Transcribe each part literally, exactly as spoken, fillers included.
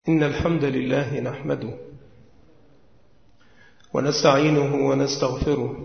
إن الحمد لله نحمده ونستعينه ونستغفره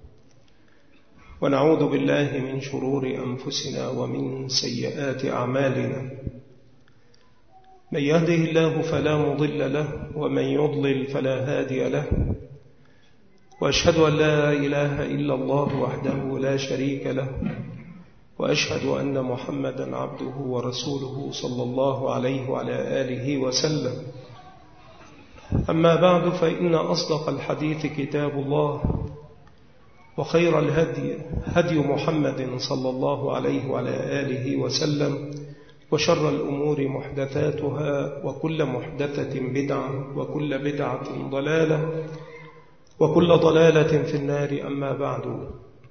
ونعوذ بالله من شرور أنفسنا ومن سيئات أعمالنا. من يهده الله فلا مضل له ومن يضلل فلا هادي له، وأشهد أن لا إله إلا الله وحده لا شريك له، وأشهد أن محمدا عبده ورسوله صلى الله عليه وعلى آله وسلم. أما بعد، فإن أصدق الحديث كتاب الله، وخير الهدي هدي محمد صلى الله عليه وعلى آله وسلم، وشر الأمور محدثاتها، وكل محدثة بدعة، وكل بدعة ضلالة، وكل ضلالة في النار. أما بعد،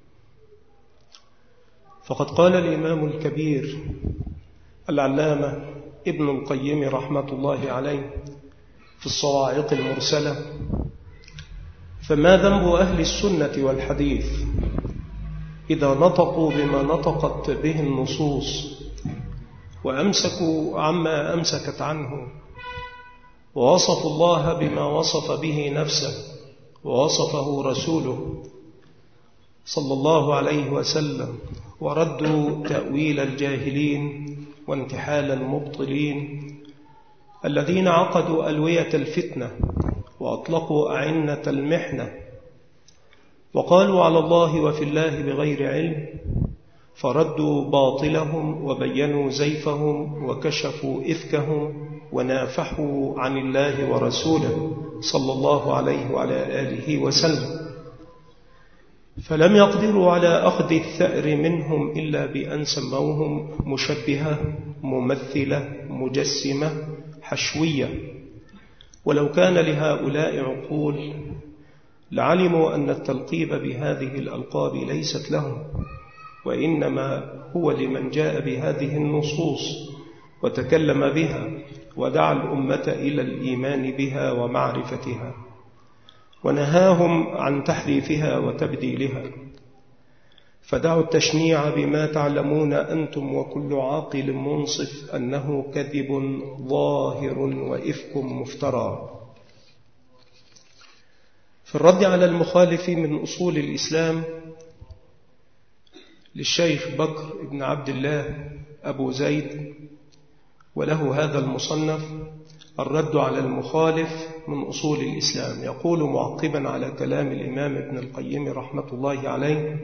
فقد قال الإمام الكبير العلامة ابن القيم رحمة الله عليه في الصواعق المرسلة: فما ذنب أهل السنة والحديث إذا نطقوا بما نطقت به النصوص، وأمسكوا عما أمسكت عنه، ووصفوا الله بما وصف به نفسه ووصفه رسوله صلى الله عليه وسلم، وردوا تأويل الجاهلين وانتحال المبطلين الذين عقدوا ألوية الفتنة وأطلقوا أعنة المحنة، وقالوا على الله وفي الله بغير علم، فردوا باطلهم وبينوا زيفهم وكشفوا إفكهم ونافحوا عن الله ورسوله صلى الله عليه وعلى آله وسلم، فلم يقدروا على أخذ الثأر منهم إلا بأن سموهم مشبهة ممثلة مجسمة حشوية. ولو كان لهؤلاء عقول لعلموا أن التلقيب بهذه الألقاب ليست لهم، وإنما هو لمن جاء بهذه النصوص وتكلم بها ودعا الأمة إلى الإيمان بها ومعرفتها، ونهاهم عن تحريفها وتبديلها. فدعوا التشنيع بما تعلمون أنتم وكل عاقل منصف أنه كذب ظاهر وإفك مفترى. في الرد على المخالف من أصول الإسلام للشيخ بكر بن عبد الله أبو زيد، وله هذا المصنف الرد على المخالف من أصول الإسلام، يقول معقبا على كلام الإمام ابن القيم رحمة الله عليه: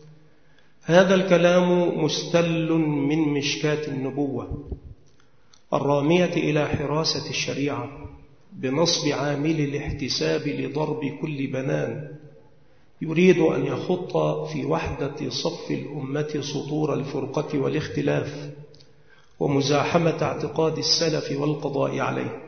هذا الكلام مستل من مشكاة النبوة الرامية إلى حراسة الشريعة بنصب عامل الاحتساب لضرب كل بنان يريد أن يخط في وحدة صف الأمة سطور الفرقة والاختلاف ومزاحمة اعتقاد السلف والقضاء عليه.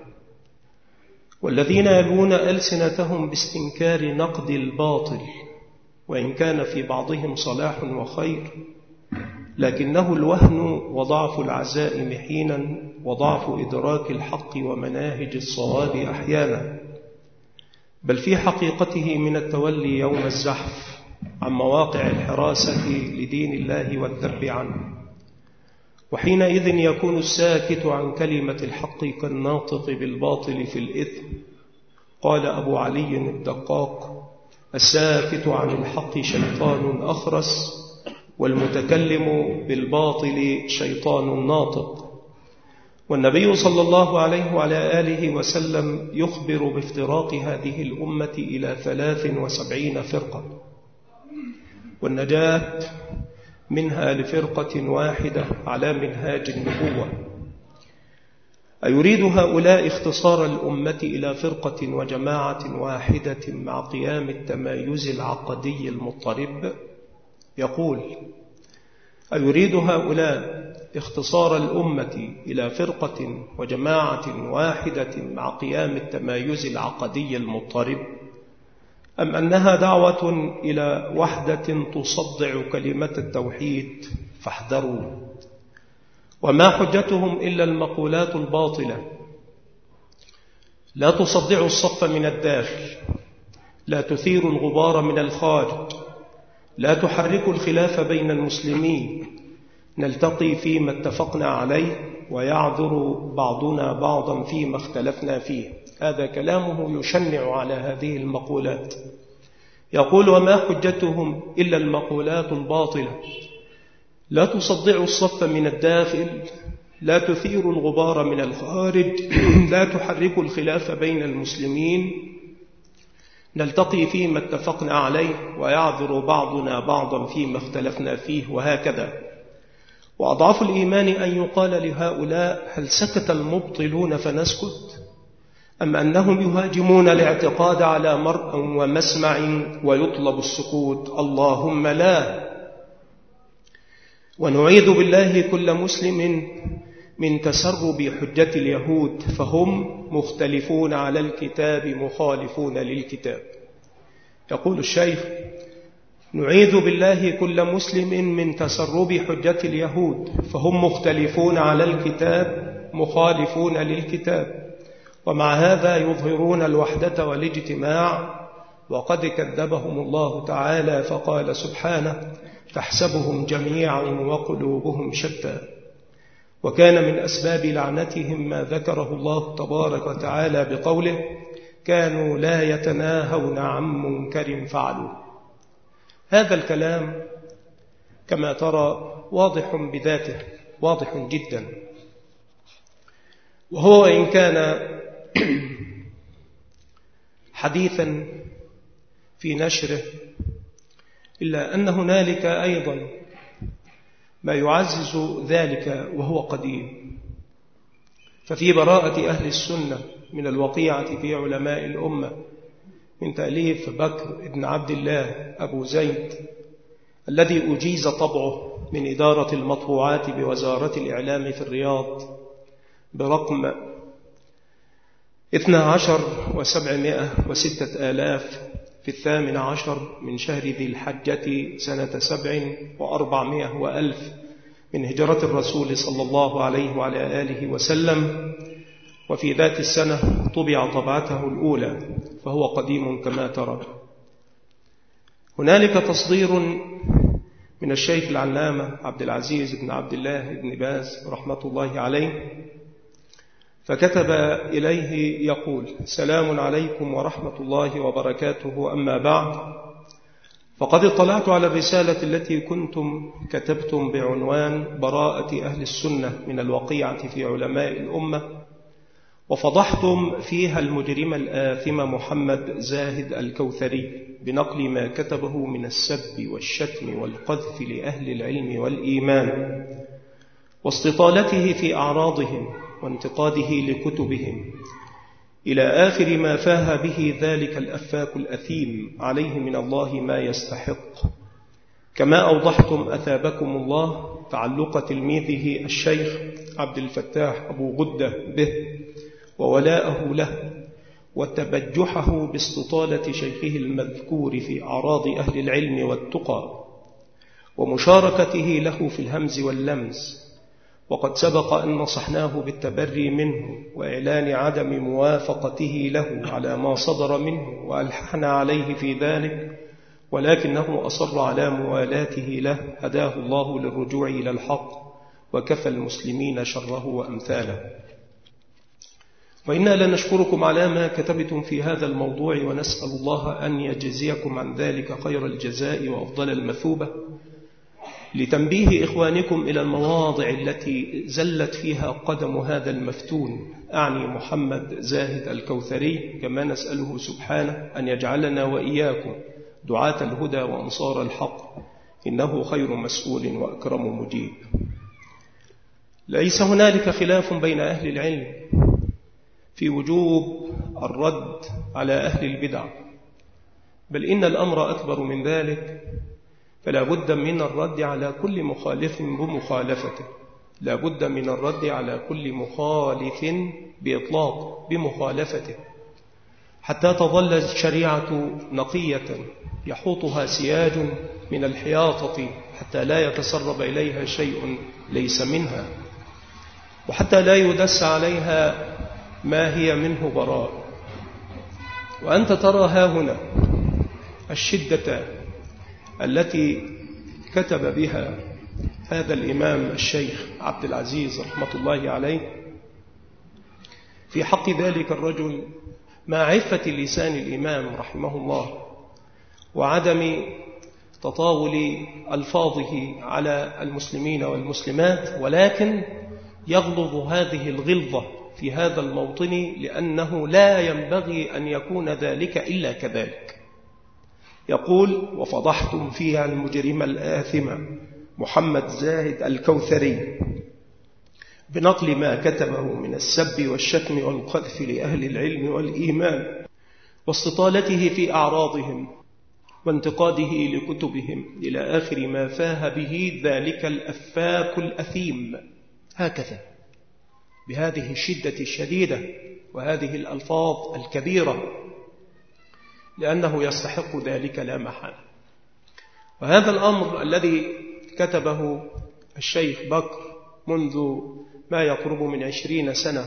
والذين يلوون ألسنتهم باستنكار نقد الباطل، وإن كان في بعضهم صلاح وخير، لكنه الوهن وضعف العزائم حينا، وضعف إدراك الحق ومناهج الصواب أحيانا، بل في حقيقته من التولي يوم الزحف عن مواقع الحراسة لدين الله والذب عنه. وحينئذ يكون الساكت عن كلمة الحق كالناطق بالباطل في الإثم. قال أبو علي الدقاق: الساكت عن الحق شيطان أخرس، والمتكلم بالباطل شيطان ناطق. والنبي صلى الله عليه وعلى آله وسلم يخبر بافتراق هذه الأمة إلى ثلاث وسبعين فرقة، والنجاة منها لفرقة واحدة على منهاج النبوة. أيريد هؤلاء اختصار الأمة إلى فرقة وجماعة واحدة مع قيام التمايز العقدي المضطرب؟ يقول: أيريد هؤلاء اختصار الأمة إلى فرقة وجماعة واحدة مع قيام التمايز العقدي المضطرب، أم أنها دعوة إلى وحدة تصدع كلمة التوحيد؟ فاحذروا. وما حجتهم إلا المقولات الباطلة: لا تصدعوا الصف من الداخل، لا تثيروا الغبار من الخارج، لا تحركوا الخلاف بين المسلمين، نلتقي فيما اتفقنا عليه ويعذر بعضنا بعضا فيما اختلفنا فيه. هذا كلامه يشنع على هذه المقولات. يقول: وما حجتهم إلا المقولات الباطلة، لا تصدعوا الصف من الداخل، لا تثيروا الغبار من الخارج، لا تحركوا الخلاف بين المسلمين، نلتقي فيما اتفقنا عليه، ويعذر بعضنا بعضا فيما اختلفنا فيه، وهكذا. وأضعف الإيمان أن يقال لهؤلاء: هل سكت المبطلون فنسكت؟ أم أنهم يهاجمون الاعتقاد على مرء ومسمع ويطلب السكوت؟ اللهم لا. ونعيذ بالله كل مسلم من تسرب حجة اليهود، فهم مختلفون على الكتاب مخالفون للكتاب. يقول الشيخ: نعيذ بالله كل مسلم من تسرب حجة اليهود، فهم مختلفون على الكتاب مخالفون للكتاب، ومع هذا يظهرون الوحدة والاجتماع، وقد كذبهم الله تعالى فقال سبحانه: تحسبهم جميعا وقلوبهم شتى. وكان من أسباب لعنتهم ما ذكره الله تبارك وتعالى بقوله: كانوا لا يتناهون عن منكر فعلوه. هذا الكلام كما ترى واضح بذاته، واضح جدا، وهو إن كان حديثا في نشره، إلا أن هنالك أيضا ما يعزز ذلك وهو قديم. ففي براءة أهل السنة من الوقيعة في علماء الأمة من تأليف بكر بن عبد الله أبو زيد، الذي أجيز طبعه من إدارة المطبوعات بوزارة الإعلام في الرياض برقم اثنى عشر وسبعمائة وستة آلاف في الثامن عشر من شهر ذي الحجة سنة سبع وأربعمائة وألف من هجرة الرسول صلى الله عليه وعلى آله وسلم. وفي ذات السنة طبع طبعته الأولى، فهو قديم كما ترى. هنالك تصدير من الشيخ العلامة عبد العزيز بن عبد الله بن باز رحمة الله عليه، فكتب إليه يقول: سلام عليكم ورحمة الله وبركاته، أما بعد، فقد اطلعت على الرسالة التي كنتم كتبتم بعنوان براءة أهل السنة من الوقيعة في علماء الأمة، وفضحتم فيها المجرم الآثم محمد زاهد الكوثري بنقل ما كتبه من السب والشتم والقذف لأهل العلم والإيمان، واستطالته في أعراضهم وانتقاده لكتبهم، إلى آخر ما فاه به ذلك الأفاك الأثيم عليه من الله ما يستحق. كما أوضحتم أثابكم الله تعلق تلميذه الشيخ عبد الفتاح أبو غدة به وولاءه له، وتبجحه باستطالة شيخه المذكور في أعراض أهل العلم والتقى، ومشاركته له في الهمز واللمز. وقد سبق أن نصحناه بالتبري منه وإعلان عدم موافقته له على ما صدر منه، وألححنا عليه في ذلك، ولكنه أصر على موالاته له، هداه الله للرجوع إلى الحق، وكفى المسلمين شره وأمثاله. وإنا لنشكركم على ما كتبتم في هذا الموضوع، ونسأل الله أن يجزيكم عن ذلك خير الجزاء وأفضل المثوبة، لتنبيه إخوانكم إلى المواضع التي زلت فيها قدم هذا المفتون، أعني محمد زاهد الكوثري، كما نسأله سبحانه أن يجعلنا وإياكم دعاة الهدى وأنصار الحق، إنه خير مسؤول وأكرم مجيب. ليس هنالك خلاف بين أهل العلم في وجوب الرد على أهل البدع، بل إن الأمر أكبر من ذلك، فلا بد من الرد على كل مخالف بمخالفته، لا بد من الرد على كل مخالف بإطلاق بمخالفته، حتى تظل الشريعة نقية يحوطها سياج من الحياطة، حتى لا يتسرب إليها شيء ليس منها، وحتى لا يدس عليها ما هي منه براء. وأنت ترى ها هنا الشدة التي كتب بها هذا الإمام الشيخ عبد العزيز رحمة الله عليه في حق ذلك الرجل مع عفة لسان الإمام رحمه الله وعدم تطاول ألفاظه على المسلمين والمسلمات، ولكن يغلظ هذه الغلظة في هذا الموطن لأنه لا ينبغي أن يكون ذلك إلا كذلك. يقول: وفضحتم فيها المجرم الآثم محمد زاهد الكوثري بنقل ما كتبه من السب والشتم والقذف لأهل العلم والإيمان واستطالته في أعراضهم وانتقاده لكتبهم إلى آخر ما فاه به ذلك الأفاك الأثيم، هكذا بهذه الشدة الشديدة وهذه الألفاظ الكبيرة، لأنه يستحق ذلك لا محالة. وهذا الأمر الذي كتبه الشيخ بكر منذ ما يقرب من عشرين سنة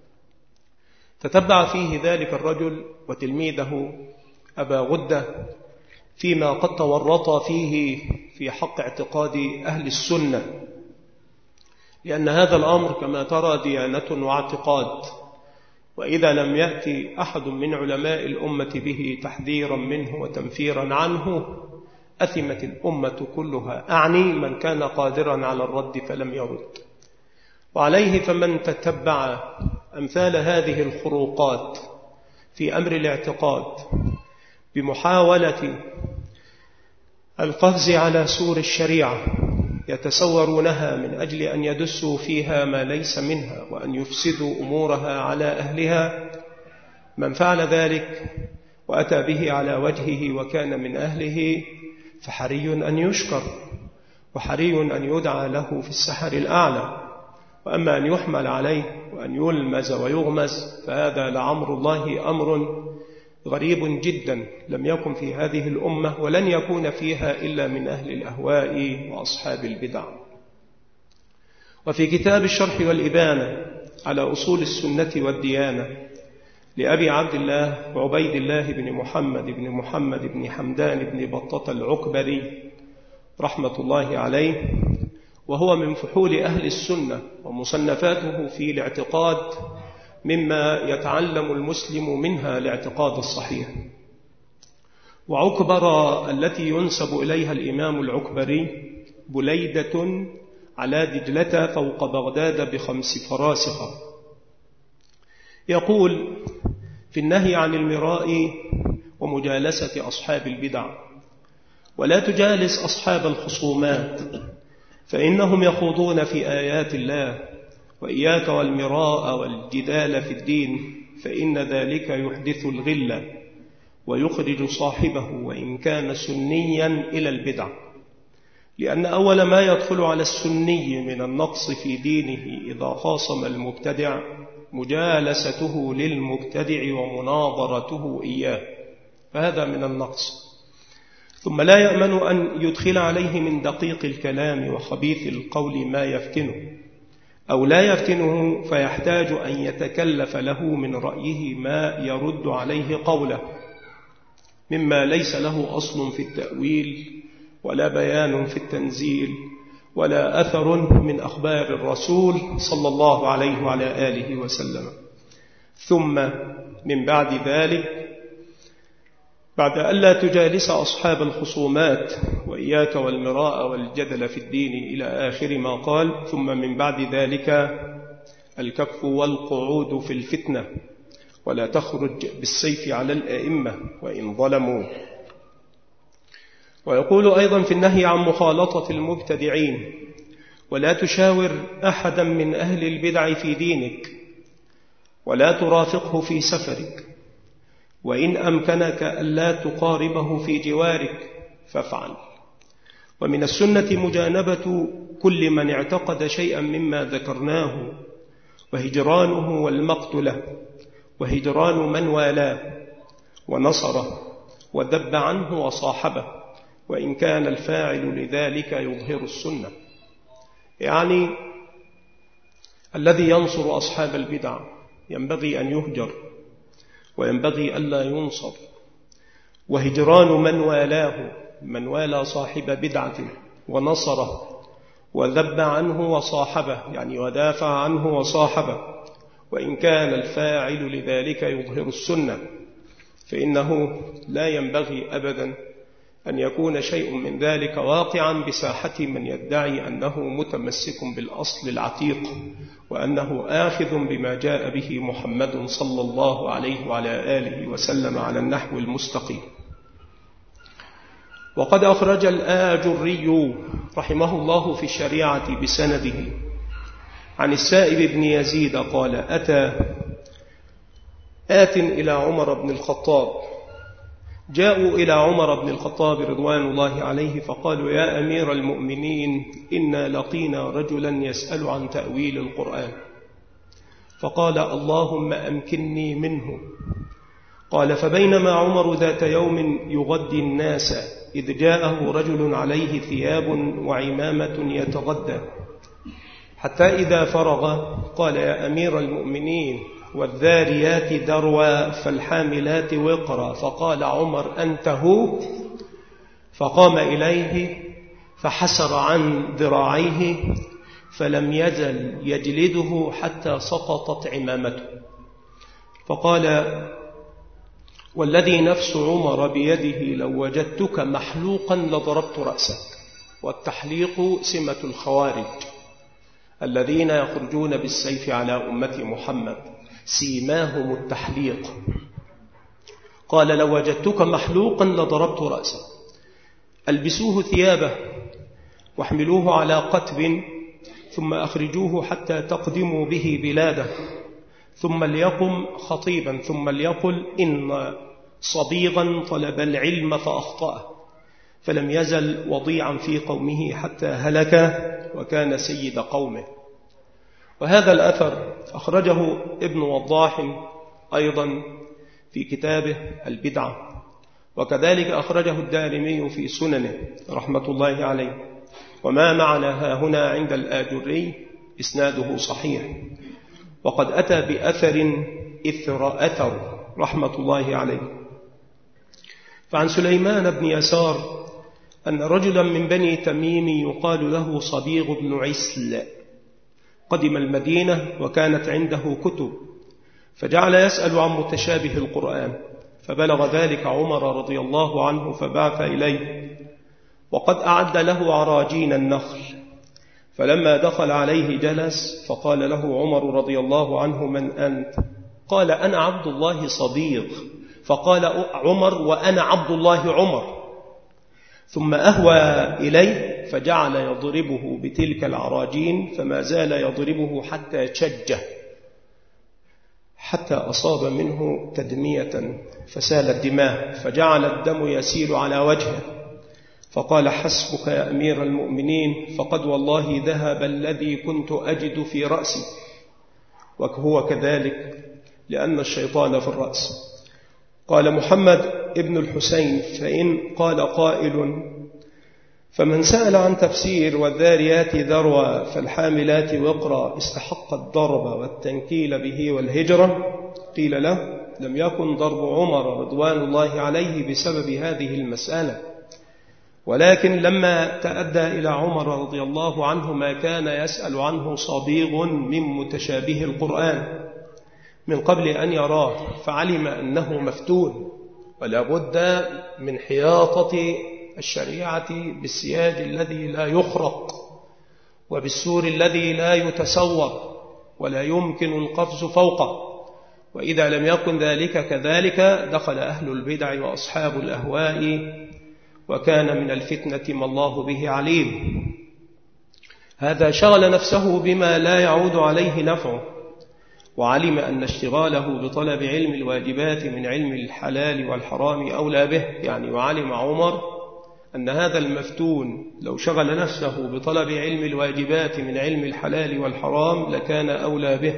تتبع فيه ذلك الرجل وتلميذه أبا غدة فيما قد تورط فيه في حق اعتقاد أهل السنة، لأن هذا الأمر كما ترى ديانة واعتقاد، وإذا لم يأتي أحد من علماء الأمة به تحذيرا منه وتنفيرا عنه أثمت الأمة كلها، أعني من كان قادرا على الرد فلم يرد. وعليه فمن تتبع أمثال هذه الخروقات في أمر الاعتقاد بمحاولة القفز على سور الشريعة يتسورونها من أجل أن يدسوا فيها ما ليس منها وأن يفسدوا أمورها على أهلها، من فعل ذلك وأتى به على وجهه وكان من أهله فحري أن يشكر وحري أن يدعى له في السحر الأعلى. وأما أن يحمل عليه وأن يلمز ويغمز فهذا لعمر الله أمر غريب جدا لم يكن في هذه الأمة ولن يكون فيها إلا من أهل الأهواء وأصحاب البدع. وفي كتاب الشرح والإبانة على أصول السنة والديانة لأبي عبد الله عبيد الله بن محمد بن محمد بن حمدان بن بطة العكبري رحمة الله عليه، وهو من فحول أهل السنة ومصنفاته في الاعتقاد مما يتعلم المسلم منها الاعتقاد الصحيح. وعكبر التي ينسب إليها الإمام العكبري بليدة على دجلة فوق بغداد بخمس فراسخة. يقول في النهي عن المراء ومجالسة أصحاب البدع: ولا تجالس أصحاب الخصومات فإنهم يخوضون في آيات الله، وإياك والمراء والجدال في الدين فإن ذلك يحدث الغلة ويخرج صاحبه وإن كان سنيا إلى البدع، لأن أول ما يدخل على السني من النقص في دينه إذا خاصم المبتدع مجالسته للمبتدع ومناظرته إياه، فهذا من النقص. ثم لا يأمن أن يدخل عليه من دقيق الكلام وخبيث القول ما يفتنه أو لا يفتنه فيحتاج أن يتكلف له من رأيه ما يرد عليه قوله مما ليس له أصل في التأويل ولا بيان في التنزيل ولا أثر من أخبار الرسول صلى الله عليه وعلى آله وسلم. ثم من بعد ذلك بعد ألا تجالس أصحاب الخصومات وإياك والمراء والجدل في الدين إلى آخر ما قال، ثم من بعد ذلك الكف والقعود في الفتنة ولا تخرج بالسيف على الأئمة وإن ظلموا. ويقول أيضا في النهي عن مخالطة المبتدعين: ولا تشاور أحدا من أهل البدع في دينك ولا ترافقه في سفرك، وإن أمكنك ألا تقاربه في جوارك فافعل. ومن السنة مجانبة كل من اعتقد شيئا مما ذكرناه، وهجرانه والمقتله، وهجران من والاه ونصره ودب عنه وصاحبه، وإن كان الفاعل لذلك يظهر السنة. يعني الذي ينصر أصحاب البدع ينبغي أن يهجر وينبغي ألا ينصر، وهجران من والاه، من والى صاحب بدعة ونصره وذب عنه وصاحبه، يعني ودافع عنه وصاحبه، وإن كان الفاعل لذلك يظهر السنة، فإنه لا ينبغي أبدا أن يكون شيء من ذلك واقعا بساحة من يدعي أنه متمسك بالأصل العتيق، وأنه آخذ بما جاء به محمد صلى الله عليه وعلى آله وسلم على النحو المستقيم. وقد أخرج الآجري رحمه الله في الشريعة بسنده عن السائب بن يزيد قال: أتى آت إلى عمر بن الخطاب، جاءوا إلى عمر بن الخطاب رضوان الله عليه فقالوا: يا أمير المؤمنين، إنا لقينا رجلا يسأل عن تأويل القرآن. فقال: اللهم أمكنني منه. قال: فبينما عمر ذات يوم يغدي الناس إذ جاءه رجل عليه ثياب وعمامة يتغدى، حتى إذا فرغ قال: يا أمير المؤمنين، والذاريات ذروا فالحاملات وقرا. فقال عمر: أنت هو؟ فقام إليه فحسر عن ذراعيه فلم يزل يجلده حتى سقطت عمامته. فقال: والذي نفس عمر بيده لو وجدتك محلوقا لضربت رأسك. والتحليق سمة الخوارج الذين يخرجون بالسيف على أمة محمد، سيماهم التحليق. قال: لو وجدتك محلوقا لضربت رأسك. ألبسوه ثيابه واحملوه على قتب ثم أخرجوه حتى تقدموا به بلاده، ثم ليقم خطيبا ثم ليقل: إن صبيغا طلب العلم فأخطأه فلم يزل وضيعا في قومه حتى هلك وكان سيد قومه. وهذا الأثر أخرجه ابن وضاح أيضا في كتابه البدعة، وكذلك أخرجه الدارمي في سننه رحمة الله عليه. وما معنا ها هنا عند الآجري إسناده صحيح، وقد أتى بأثر إثر أثر رحمة الله عليه. فعن سليمان بن يسار أن رجلا من بني تميم يقال له صبيغ بن عسل قدم المدينة وكانت عنده كتب، فجعل يسأل عن متشابه القرآن، فبلغ ذلك عمر رضي الله عنه فبعث إليه، وقد أعد له عراجين النخل. فلما دخل عليه جلس فقال له عمر رضي الله عنه: من أنت؟ قال: أنا عبد الله صبيغ. فقال عمر: وأنا عبد الله عمر. ثم أهوى إليه فجعل يضربه بتلك العراجين، فما زال يضربه حتى شجه، حتى أصاب منه تدمية فسالت دماء، فجعل الدم يسيل على وجهه. فقال: حسبك يا أمير المؤمنين، فقد والله ذهب الذي كنت أجد في رأسي. وهو كذلك لأن الشيطان في الرأس. قال محمد ابن الحسين: فإن قال قائل: فمن سأل عن تفسير والذاريات ذروا فالحاملات وقرا استحق الضرب والتنكيل به والهجرة، قيل له: لم يكن ضرب عمر رضوان الله عليه بسبب هذه المسألة، ولكن لما تأدى إلى عمر رضي الله عنه ما كان يسأل عنه صبيغ من متشابه القرآن من قبل أن يراه، فعلم أنه مفتون، ولا بد من حياطة الشريعة بالسياج الذي لا يخرق وبالسور الذي لا يتسور ولا يمكن القفز فوقه. وإذا لم يكن ذلك كذلك دخل أهل البدع وأصحاب الأهواء، وكان من الفتنة ما الله به عليم. هذا شغل نفسه بما لا يعود عليه نفعه، وعلم أن اشتغاله بطلب علم الواجبات من علم الحلال والحرام أولى به. يعني وعلم عمر أن هذا المفتون لو شغل نفسه بطلب علم الواجبات من علم الحلال والحرام لكان أولى به،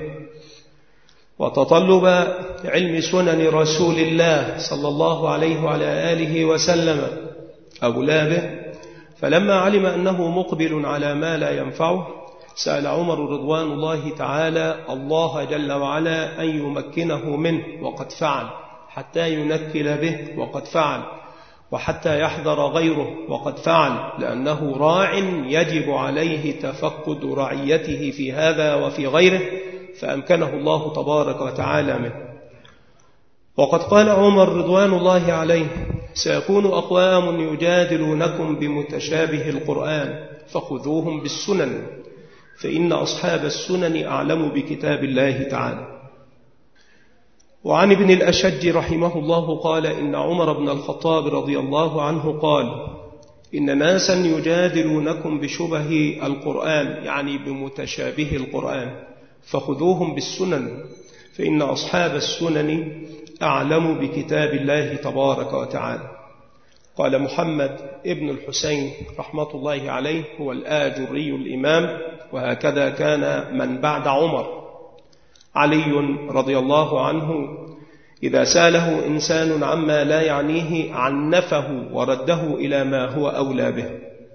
وتطلب علم سنن رسول الله صلى الله عليه وعلى آله وسلم أولى به. فلما علم أنه مقبل على ما لا ينفعه سأل عمر رضوان الله تعالى الله جل وعلا أن يمكنه منه، وقد فعل، حتى ينكل به، وقد فعل. وحتى يحذر غيره وقد فعل، لأنه راع يجب عليه تفقد رعيته في هذا وفي غيره، فأمكنه الله تبارك وتعالى منه. وقد قال عمر رضوان الله عليه: سيكون أقوام يجادلونكم بمتشابه القرآن فخذوهم بالسنن، فإن أصحاب السنن أعلم بكتاب الله تعالى. وعن ابن الأشج رحمه الله قال: إن عمر بن الخطاب رضي الله عنه قال: إن ناسا يجادلونكم بشبه القرآن، يعني بمتشابه القرآن، فخذوهم بالسنن، فإن أصحاب السنن أعلم بكتاب الله تبارك وتعالى. قال محمد ابن الحسين رحمة الله عليه هو الآجري الإمام، وهكذا كان من بعد عمر. علي رضي الله عنه إذا سأله إنسان عما لا يعنيه عنفه ورده إلى ما هو أولى به.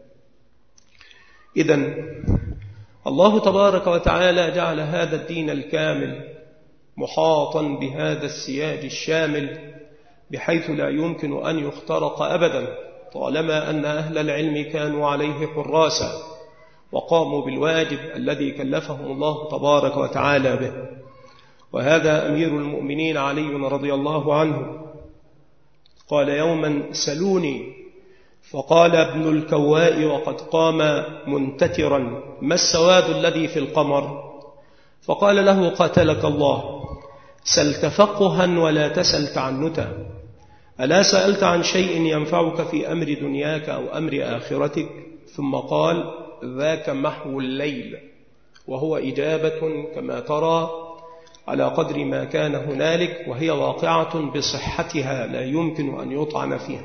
إذن الله تبارك وتعالى جعل هذا الدين الكامل محاطا بهذا السياج الشامل، بحيث لا يمكن أن يخترق أبدا، طالما أن أهل العلم كانوا عليه حراسا وقاموا بالواجب الذي كلفهم الله تبارك وتعالى به. وهذا أمير المؤمنين علي رضي الله عنه قال يوما: سلوني. فقال ابن الكواء وقد قام منتترا: ما السواد الذي في القمر؟ فقال له: قاتلك الله، سل تفقها ولا تسل تعنتا. ألا سألت عن شيء ينفعك في أمر دنياك أو أمر آخرتك؟ ثم قال: ذاك محو الليل، وهو إجابة كما ترى على قدر ما كان هنالك، وهي واقعة بصحتها لا يمكن أن يطعن فيها.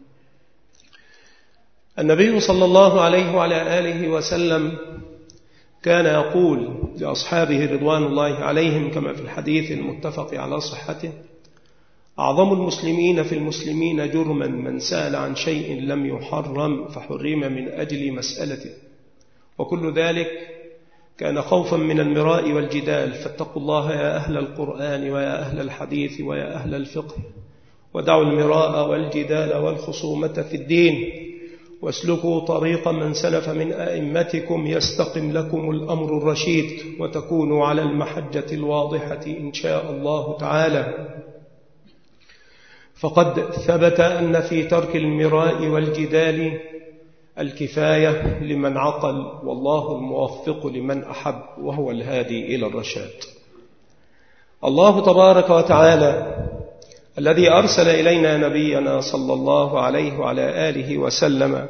النبي صلى الله عليه وعلى آله وسلم كان يقول لأصحابه رضوان الله عليهم كما في الحديث المتفق على صحته: أعظم المسلمين في المسلمين جرما من سأل عن شيء لم يحرم فحرم من أجل مسألته، وكل ذلك كان خوفا من المراء والجدال. فاتقوا الله يا أهل القرآن ويا أهل الحديث ويا أهل الفقه، ودعوا المراء والجدال والخصومة في الدين، واسلكوا طريق من سلف من أئمتكم يستقم لكم الأمر الرشيد، وتكونوا على المحجة الواضحة إن شاء الله تعالى. فقد ثبت أن في ترك المراء والجدال الكفاية لمن عقل، والله الموفق لمن أحب، وهو الهادي إلى الرشاد. الله تبارك وتعالى الذي أرسل إلينا نبينا صلى الله عليه وعلى آله وسلم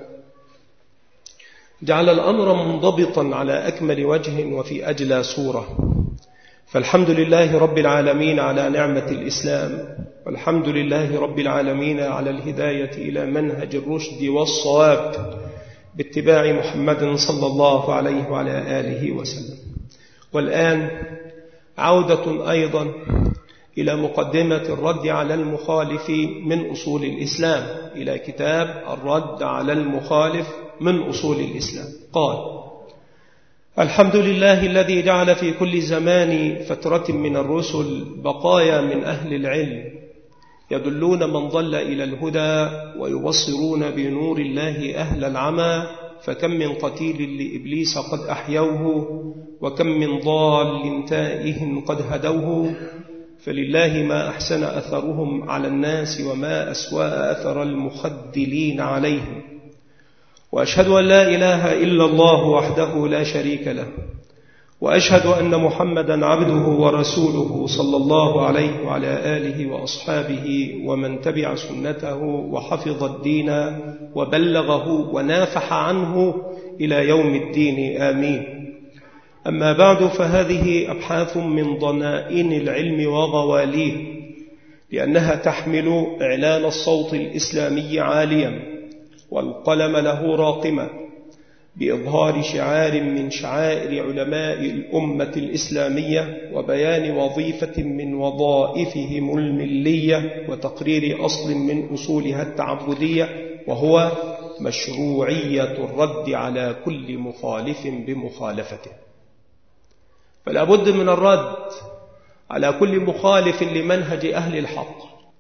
جعل الأمر منضبطا على أكمل وجه وفي أجلى صورة. فالحمد لله رب العالمين على نعمة الإسلام، والحمد لله رب العالمين على الهداية إلى منهج الرشد والصواب باتباع محمد صلى الله عليه وعلى آله وسلم. والآن عودة أيضا إلى مقدمة الرد على المخالف من أصول الإسلام، إلى كتاب الرد على المخالف من أصول الإسلام. قال: الحمد لله الذي جعل في كل زمان فترة من الرسل بقايا من أهل العلم يدلون من ضل إلى الهدى ويبصرون بنور الله أهل العمى، فكم من قتيل لإبليس قد أحيوه، وكم من ضال تائه قد هدوه، فلله ما أحسن أثرهم على الناس وما أسوأ أثر المخدلين عليهم. وأشهد أن لا إله إلا الله وحده لا شريك له، وأشهد أن محمدا عبده ورسوله صلى الله عليه وعلى آله وأصحابه ومن تبع سنته وحفظ الدين وبلغه ونافح عنه إلى يوم الدين، آمين. أما بعد، فهذه أبحاث من ضنائن العلم وغواليه، لأنها تحمل إعلان الصوت الإسلامي عاليا والقلم له راقما، بإظهار شعار من شعائر علماء الأمة الإسلامية، وبيان وظيفة من وظائفهم الملية، وتقرير أصل من أصولها التعبدية، وهو مشروعية الرد على كل مخالف بمخالفته. فلا بد من الرد على كل مخالف لمنهج أهل الحق،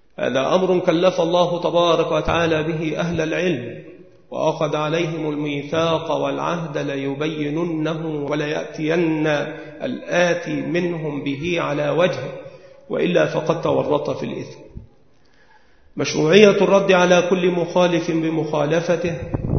هذا أمر كلف الله تبارك وتعالى به أهل العلم، وأخذ عليهم الميثاق والعهد ليبيننه وليأتين الآتي منهم به على وجه، وإلا فقد تورط في الإثم. مشروعية الرد على كل مخالف بمخالفته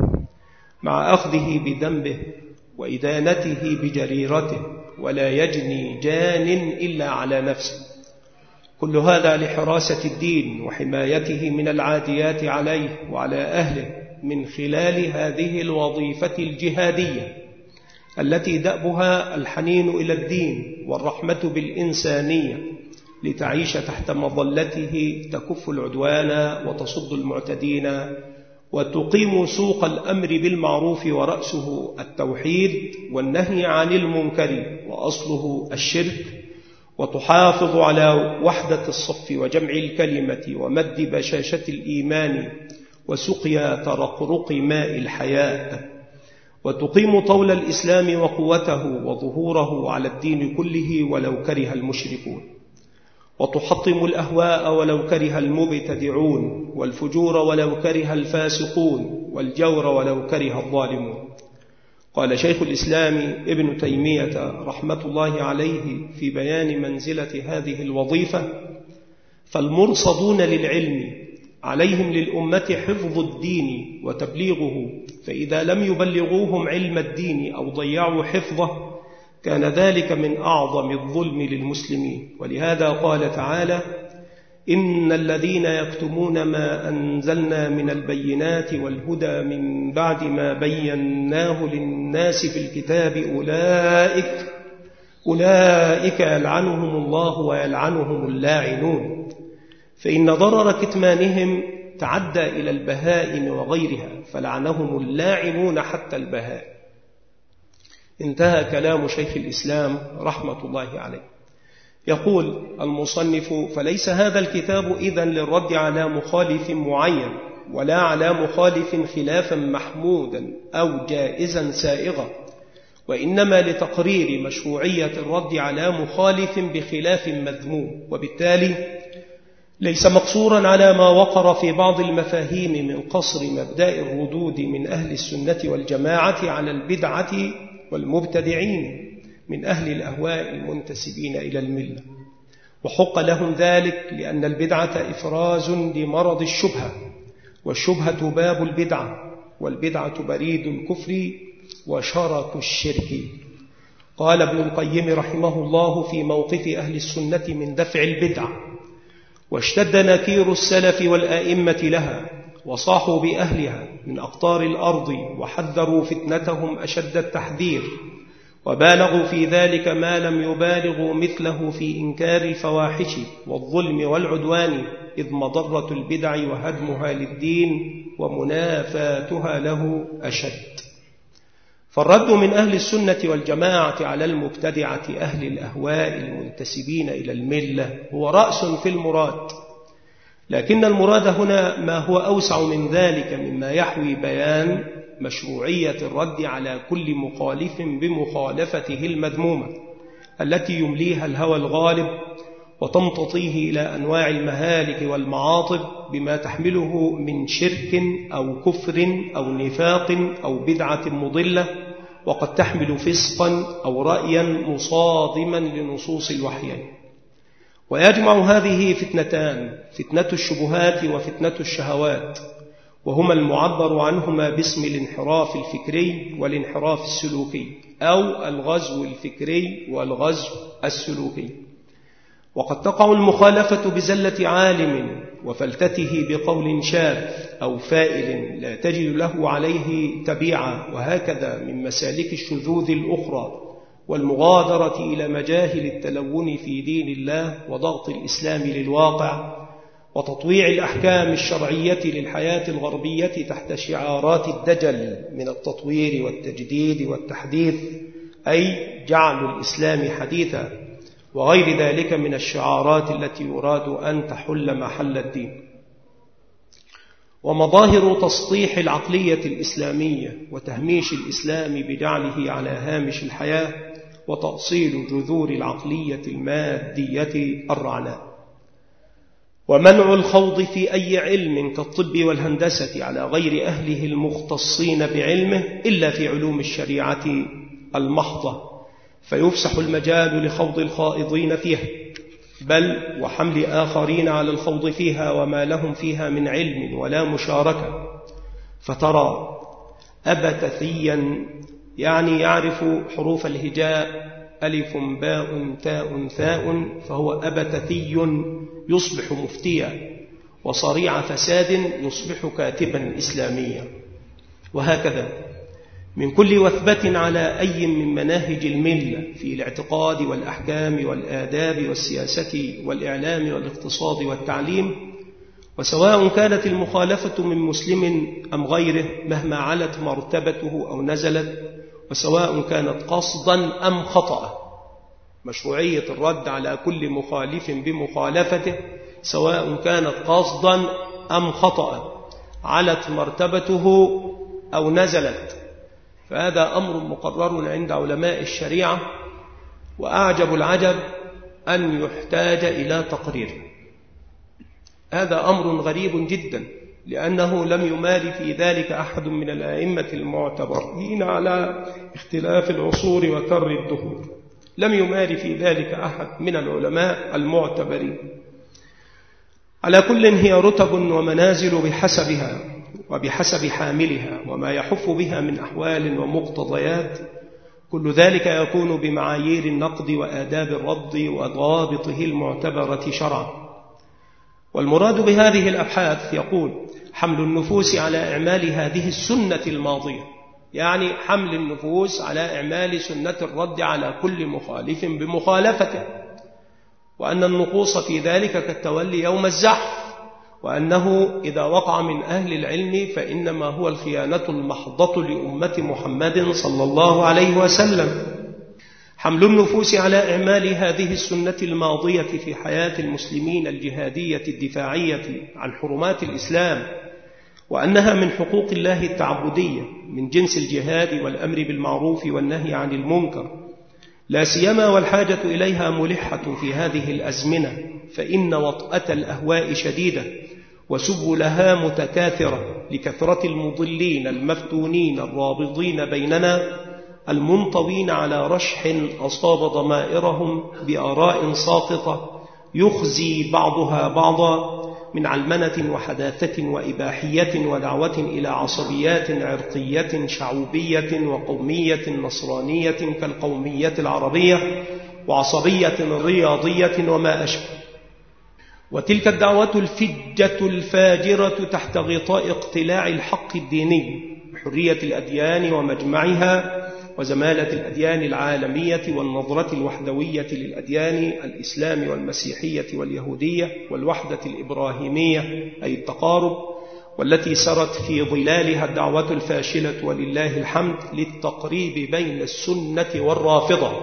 مع أخذه بذنبه وإدانته بجريرته، ولا يجني جان إلا على نفسه. كل هذا لحراسة الدين وحمايته من العاديات عليه وعلى أهله من خلال هذه الوظيفة الجهادية التي دأبها الحنين إلى الدين والرحمة بالإنسانية، لتعيش تحت مظلته تكف العدوان وتصد المعتدين وتقيم سوق الأمر بالمعروف ورأسه التوحيد والنهي عن المنكر وأصله الشرك، وتحافظ على وحدة الصف وجمع الكلمة ومد بشاشة الإيمان وسقيا ترقرق ماء الحياة، وتقيم طول الإسلام وقوته وظهوره على الدين كله ولو كره المشركون، وتحطم الأهواء ولو كره المبتدعون، والفجور ولو كره الفاسقون، والجور ولو كره الظالمون. قال شيخ الإسلام ابن تيمية رحمة الله عليه في بيان منزلة هذه الوظيفة: فالمرصدون للعلم عليهم للأمة حفظ الدين وتبليغه، فإذا لم يبلغوهم علم الدين أو ضيعوا حفظه كان ذلك من أعظم الظلم للمسلمين. ولهذا قال تعالى: إن الذين يكتمون ما أنزلنا من البينات والهدى من بعد ما بيناه للناس في الكتاب أولئك أولئك يلعنهم الله ويلعنهم اللاعنون، فإن ضرر كتمانهم تعدى إلى البهائم وغيرها فلعنهم اللاعنون حتى البهائم. انتهى كلام شيخ الإسلام رحمة الله عليه. يقول المصنف: فليس هذا الكتاب إذن للرد على مخالف معين، ولا على مخالف خلافا محمودا أو جائزا سائغا، وإنما لتقرير مشروعية الرد على مخالف بخلاف مذموم، وبالتالي ليس مقصورا على ما وقر في بعض المفاهيم من قصر مبدأ الردود من أهل السنة والجماعة على البدعة والمبتدعين من أهل الأهواء المنتسبين إلى الملة، وحق لهم ذلك لأن البدعة إفراز لمرض الشبهة، والشبهة باب البدعة، والبدعة بريد الكفر وشرك الشرك. قال ابن القيم رحمه الله في موقف أهل السنة من دفع البدعة: واشتد نكير السلف والآئمة لها، وصاحوا بأهلها من أقطار الأرض، وحذروا فتنتهم أشد التحذير، وبالغوا في ذلك ما لم يبالغوا مثله في إنكار الفواحش والظلم والعدوان، إذ مضرة البدع وهدمها للدين ومنافاتها له أشد. فالرد من أهل السنة والجماعة على المبتدعة أهل الأهواء المنتسبين إلى الملة هو رأس في المراد، لكن المراد هنا ما هو أوسع من ذلك، مما يحوي بيان مشروعية الرد على كل مخالف بمخالفته المذمومة التي يمليها الهوى الغالب وتمتطيه إلى أنواع المهالك والمعاطب بما تحمله من شرك أو كفر أو نفاق أو بدعة مضلة، وقد تحمل فسقا أو رأيا مصادما لنصوص الوحيين. ويجمع هذه فتنتان: فتنة الشبهات وفتنة الشهوات، وهما المعبر عنهما باسم الانحراف الفكري والانحراف السلوكي، أو الغزو الفكري والغزو السلوكي. وقد تقع المخالفة بزلة عالم وفلتته بقول شاذ أو فائل لا تجد له عليه تبيعا، وهكذا من مسالك الشذوذ الأخرى والمغادرة إلى مجاهل التلون في دين الله وضغط الإسلام للواقع وتطويع الأحكام الشرعية للحياة الغربية تحت شعارات الدجل من التطوير والتجديد والتحديث، أي جعل الإسلام حديثا، وغير ذلك من الشعارات التي يراد أن تحل محل الدين. ومظاهر تسطيح العقلية الإسلامية وتهميش الإسلام بجعله على هامش الحياة وتأصيل جذور العقلية المادية الرعناء. ومنع الخوض في أي علم كالطب والهندسة على غير أهله المختصين بعلمه إلا في علوم الشريعة المحضة، فيفسح المجال لخوض الخائضين فيها، بل وحمل آخرين على الخوض فيها وما لهم فيها من علم ولا مشاركة. فترى أبا تثيا يعني يعرف حروف الهجاء ألف باء تاء ثاء فهو أبتثي يصبح مفتيا، وصريع فساد يصبح كاتبا إسلاميا. وهكذا من كل وثبة على أي من مناهج الملة في الاعتقاد والأحكام والآداب والسياسة والإعلام والاقتصاد والتعليم، وسواء كانت المخالفة من مسلم أم غيره مهما علت مرتبته أو نزلت، وسواء كانت قصدا أم خطأ. مشروعية الرد على كل مخالف بمخالفته سواء كانت قصدا أم خطأ، علت مرتبته أو نزلت، فهذا أمر مقرر عند علماء الشريعة، وأعجب العجب أن يحتاج إلى تقريره. هذا أمر غريب جدا، لأنه لم يمال في ذلك أحد من الأئمة المعتبرين على اختلاف العصور وكر الدهور، لم يمال في ذلك أحد من العلماء المعتبرين. على كل هي رتب ومنازل بحسبها وبحسب حاملها وما يحف بها من أحوال ومقتضيات، كل ذلك يكون بمعايير النقد وآداب الرد وضوابطه المعتبرة شرعا. والمراد بهذه الأبحاث يقول حمل النفوس على إعمال هذه السنة الماضية، يعني حمل النفوس على إعمال سنة الرد على كل مخالف بمخالفته، وأن النقوص في ذلك كالتولي يوم الزحف، وأنه إذا وقع من أهل العلم فإنما هو الخيانة المحضة لأمة محمد صلى الله عليه وسلم. حمل النفوس على إعمال هذه السنة الماضية في حياة المسلمين الجهادية الدفاعية عن حرمات الإسلام، وأنها من حقوق الله التعبدية من جنس الجهاد والأمر بالمعروف والنهي عن المنكر، لا سيما والحاجة إليها ملحة في هذه الأزمنة، فإن وطأة الأهواء شديدة وسبلها متكاثرة لكثرة المضلين المفتونين الرابضين بيننا المنطوين على رشح أصاب ضمائرهم بآراء ساقطة يخزي بعضها بعضا من علمنة وحداثة وإباحية ودعوة إلى عصبيات عرقية شعوبية وقومية نصرانية كالقومية العربية وعصبية رياضية وما أشبه. وتلك الدعوة الفجة الفاجرة تحت غطاء اقتلاع الحق الديني بحرية الأديان ومجمعها وزمالة الأديان العالمية والنظرة الوحدوية للأديان الإسلام والمسيحية واليهودية والوحدة الإبراهيمية أي التقارب، والتي سرت في ظلالها الدعوة الفاشلة ولله الحمد للتقريب بين السنة والرافضة،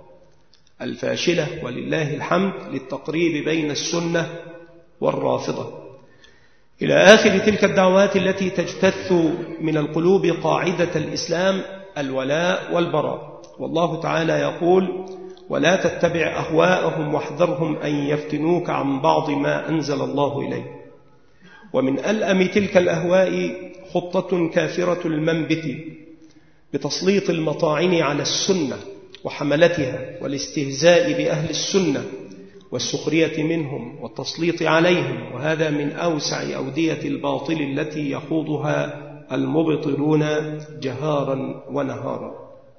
الفاشلة ولله الحمد للتقريب بين السنة والرافضة، إلى آخر تلك الدعوات التي تجتث من القلوب قاعدة الإسلام الولاء والبراء. والله تعالى يقول ولا تتبع أهواءهم واحذرهم أن يفتنوك عن بعض ما أنزل الله إليك. ومن ألأم تلك الأهواء خطة كافرة المنبت بتسليط المطاعن على السنة وحملتها والاستهزاء بأهل السنة والسخرية منهم والتسليط عليهم، وهذا من أوسع أودية الباطل التي يخوضها المبطلون جهارا ونهارا.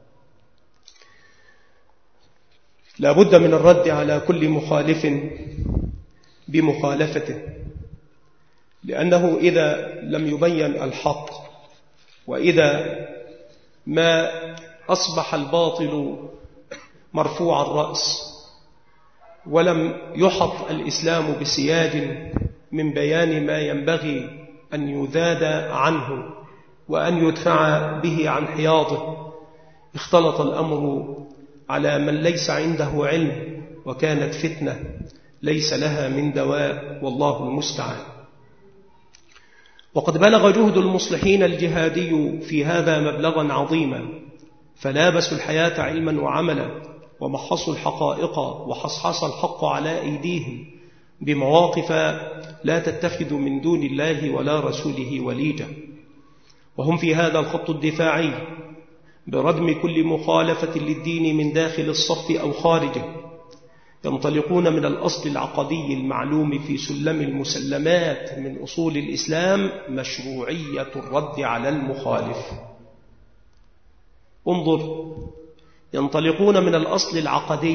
لا بد من الرد على كل مخالف بمخالفته، لأنه إذا لم يبين الحق وإذا ما أصبح الباطل مرفوع الرأس ولم يحط الإسلام بسياج من بيان ما ينبغي أن يذاد عنه وأن يدفع به عن حياضه، اختلط الأمر على من ليس عنده علم، وكانت فتنة ليس لها من دواء والله المستعان. وقد بلغ جهد المصلحين الجهادي في هذا مبلغا عظيما، فلابسوا الحياة علما وعملا ومحصوا الحقائق وحصحص الحق على أيديهم، بمواقف لا تتخذ من دون الله ولا رسوله وليجا، وهم في هذا الخط الدفاعي بردم كل مخالفة للدين من داخل الصف أو خارجه، ينطلقون من الأصل العقدي المعلوم في سلم المسلمات من أصول الإسلام مشروعية الرد على المخالف. انظر، ينطلقون من الأصل العقدي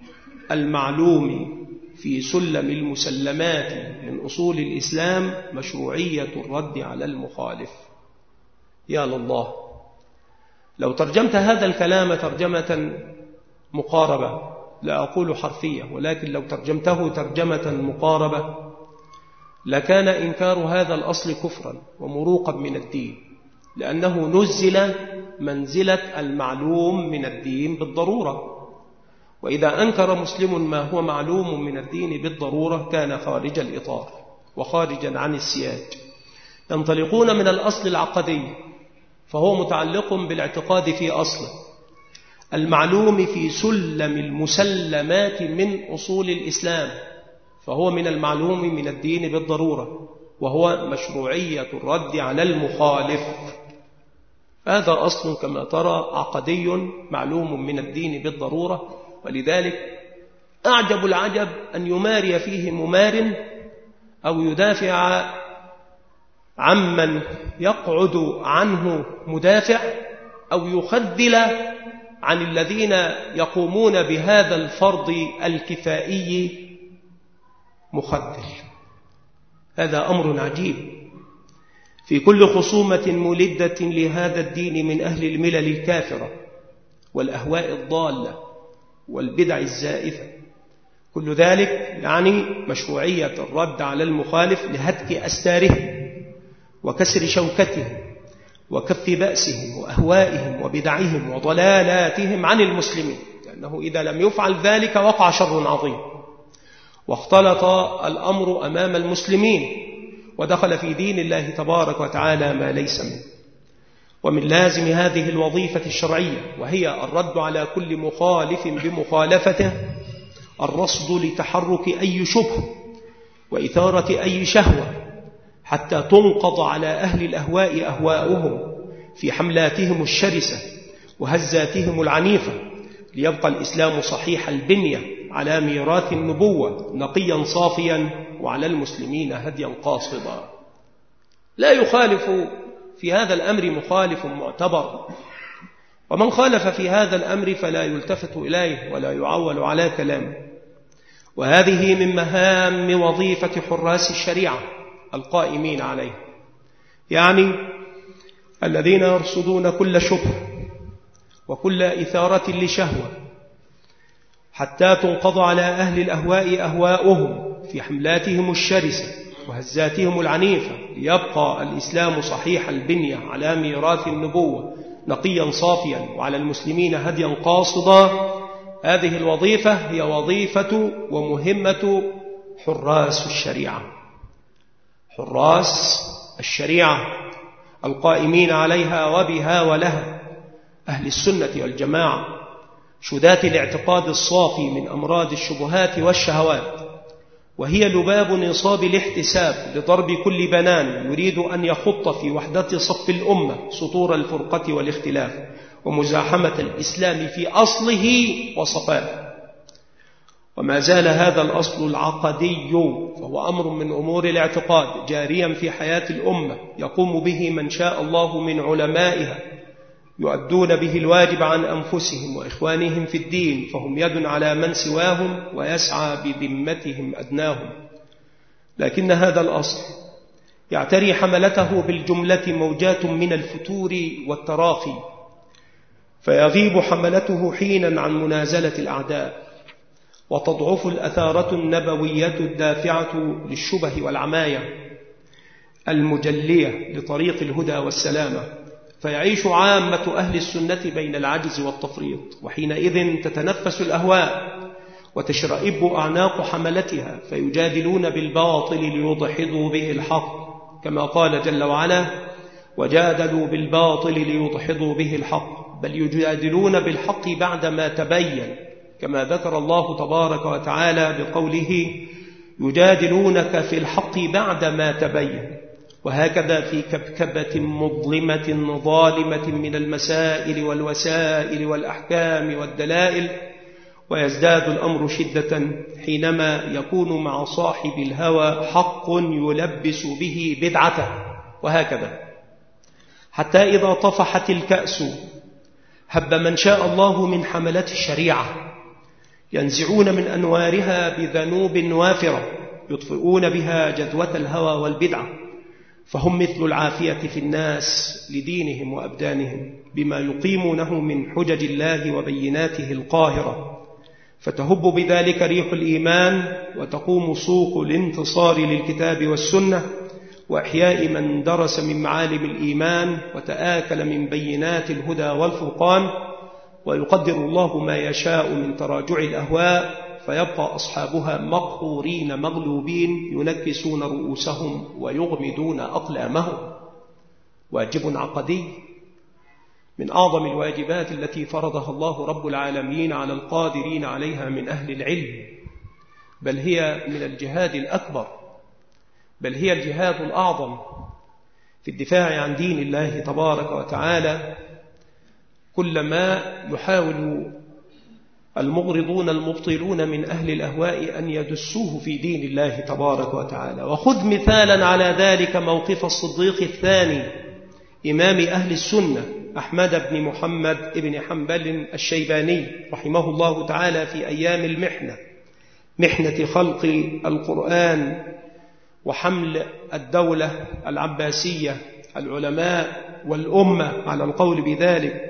المعلوم في سلم المسلمات من أصول الإسلام مشروعية الرد على المخالف. يا لله، لو ترجمت هذا الكلام ترجمة مقاربة، لا أقول حرفية، ولكن لو ترجمته ترجمة مقاربة لكان إنكار هذا الأصل كفرا ومروقا من الدين، لأنه نزل منزلة المعلوم من الدين بالضرورة، وإذا أنكر مسلم ما هو معلوم من الدين بالضرورة كان خارج الإطار وخارجا عن السياج. ينطلقون من الأصل العقدي فهو متعلق بالاعتقاد في أصله المعلوم في سلم المسلمات من أصول الإسلام، فهو من المعلوم من الدين بالضرورة، وهو مشروعية الرد على المخالف. هذا أصل كما ترى عقدي معلوم من الدين بالضرورة، ولذلك أعجب العجب أن يماري فيه ممار أو يدافع عمن يقعد عنه مدافع، أو يخذل عن الذين يقومون بهذا الفرض الكفائي مخذل. هذا أمر عجيب في كل خصومة ملدة لهذا الدين من أهل الملل الكافرة والأهواء الضالة والبدع الزائفة. كل ذلك يعني مشروعية الرد على المخالف لهتك أستاره وكسر شوكتهم وكف بأسهم وأهوائهم وبدعهم وضلالاتهم عن المسلمين، لأنه إذا لم يفعل ذلك وقع شر عظيم واختلط الأمر أمام المسلمين ودخل في دين الله تبارك وتعالى ما ليس منه. ومن لازم هذه الوظيفة الشرعية، وهي الرد على كل مخالف بمخالفته، الرصد لتحرك أي شبهة وإثارة أي شهوة حتى تنقض على أهل الأهواء أهواؤهم في حملاتهم الشرسة وهزاتهم العنيفة، ليبقى الإسلام صحيح البنية على ميراث النبوة نقيا صافيا، وعلى المسلمين هديا قاصدا. لا يخالف في هذا الأمر مخالف معتبر، ومن خالف في هذا الأمر فلا يلتفت إليه ولا يعول على كلامه. وهذه من مهام وظيفة حراس الشريعة القائمين عليه، يعني الذين يرصدون كل شبهة وكل إثارة لشهوة حتى تنقض على أهل الأهواء أهواؤهم في حملاتهم الشرسة وهزاتهم العنيفة، ليبقى الإسلام صحيح البنية على ميراث النبوة نقيا صافيا، وعلى المسلمين هديا قاصدا. هذه الوظيفة هي وظيفة ومهمة حراس الشريعة، حراس الشريعة القائمين عليها وبها ولها، أهل السنة والجماعة، شدات الاعتقاد الصافي من أمراض الشبهات والشهوات، وهي لباب نصاب الاحتساب لضرب كل بنان يريد أن يخط في وحدة صف الأمة سطور الفرقة والاختلاف ومزاحمة الإسلام في أصله وصفائه. وما زال هذا الأصل العقدي فهو أمر من أمور الاعتقاد جاريا في حياة الأمة، يقوم به من شاء الله من علمائها، يؤدون به الواجب عن أنفسهم وإخوانهم في الدين، فهم يد على من سواهم ويسعى بذمتهم أدناهم. لكن هذا الأصل يعتري حملته بالجملة موجات من الفتور والتراخي، فيغيب حملته حينا عن منازلة الأعداء، وتضعف الأثارة النبوية الدافعة للشبه والعماية المجلية لطريق الهدى والسلامة، فيعيش عامة أهل السنة بين العجز والتفريط، وحينئذ تتنفس الأهواء وتشرئب أعناق حملتها، فيجادلون بالباطل ليضحضوا به الحق، كما قال جل وعلا: وجادلوا بالباطل ليضحضوا به الحق، بل يجادلون بالحق بعدما تبين، كما ذكر الله تبارك وتعالى بقوله: يجادلونك في الحق بعدما تبين، وهكذا في كبكبة مظلمة ظالمة من المسائل والوسائل والأحكام والدلائل، ويزداد الأمر شدة حينما يكون مع صاحب الهوى حق يلبس به بدعته، وهكذا حتى إذا طفحت الكأس هب من شاء الله من حملة الشريعة ينزعون من أنوارها بذنوب وافرة يطفئون بها جدوة الهوى والبدعة، فهم مثل العافية في الناس لدينهم وأبدانهم بما يقيمونه من حجج الله وبيناته القاهرة، فتهب بذلك ريح الإيمان وتقوم سوق الانتصار للكتاب والسنة وإحياء من درس من معالم الإيمان وتآكل من بينات الهدى والفرقان، ويقدر الله ما يشاء من تراجع الأهواء، فيبقى أصحابها مقهورين مغلوبين ينكسون رؤوسهم ويغمدون أقلامهم. واجب عقدي من أعظم الواجبات التي فرضها الله رب العالمين على القادرين عليها من أهل العلم، بل هي من الجهاد الأكبر، بل هي الجهاد الأعظم في الدفاع عن دين الله تبارك وتعالى. كلما يحاول المغرضون المبطلون من أهل الأهواء أن يدسوه في دين الله تبارك وتعالى. وخذ مثالا على ذلك موقف الصديق الثاني إمام أهل السنة أحمد بن محمد بن حنبل الشيباني رحمه الله تعالى في أيام المحنة، محنة خلق القرآن وحمل الدولة العباسية، العلماء والأمة على القول بذلك.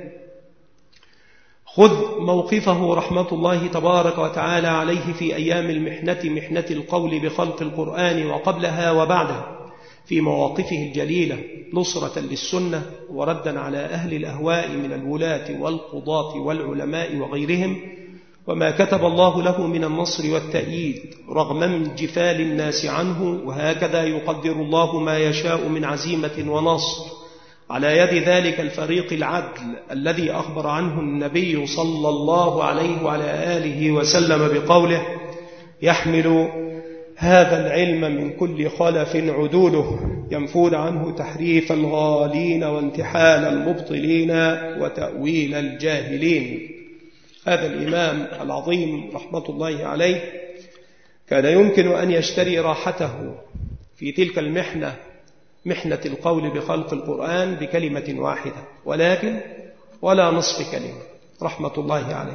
خذ موقفه رحمة الله تبارك وتعالى عليه في أيام المحنة، محنة القول بخلق القرآن وقبلها وبعدها، في مواقفه الجليلة نصرة للسنة وردا على أهل الأهواء من الولاة والقضاة والعلماء وغيرهم، وما كتب الله له من النصر والتأييد رغم من جفال الناس عنه. وهكذا يقدر الله ما يشاء من عزيمة ونصر على يد ذلك الفريق العدل الذي أخبر عنه النبي صلى الله عليه وعلى آله وسلم بقوله: يحمل هذا العلم من كل خلف عدوله ينفون عنه تحريف الغالين وانتحال المبطلين وتأويل الجاهلين. هذا الإمام العظيم رحمة الله عليه كان يمكن أن يشتري راحته في تلك المحنة، محنة القول بخلق القرآن، بكلمة واحدة، ولكن ولا نصف كلمة رحمة الله عليه.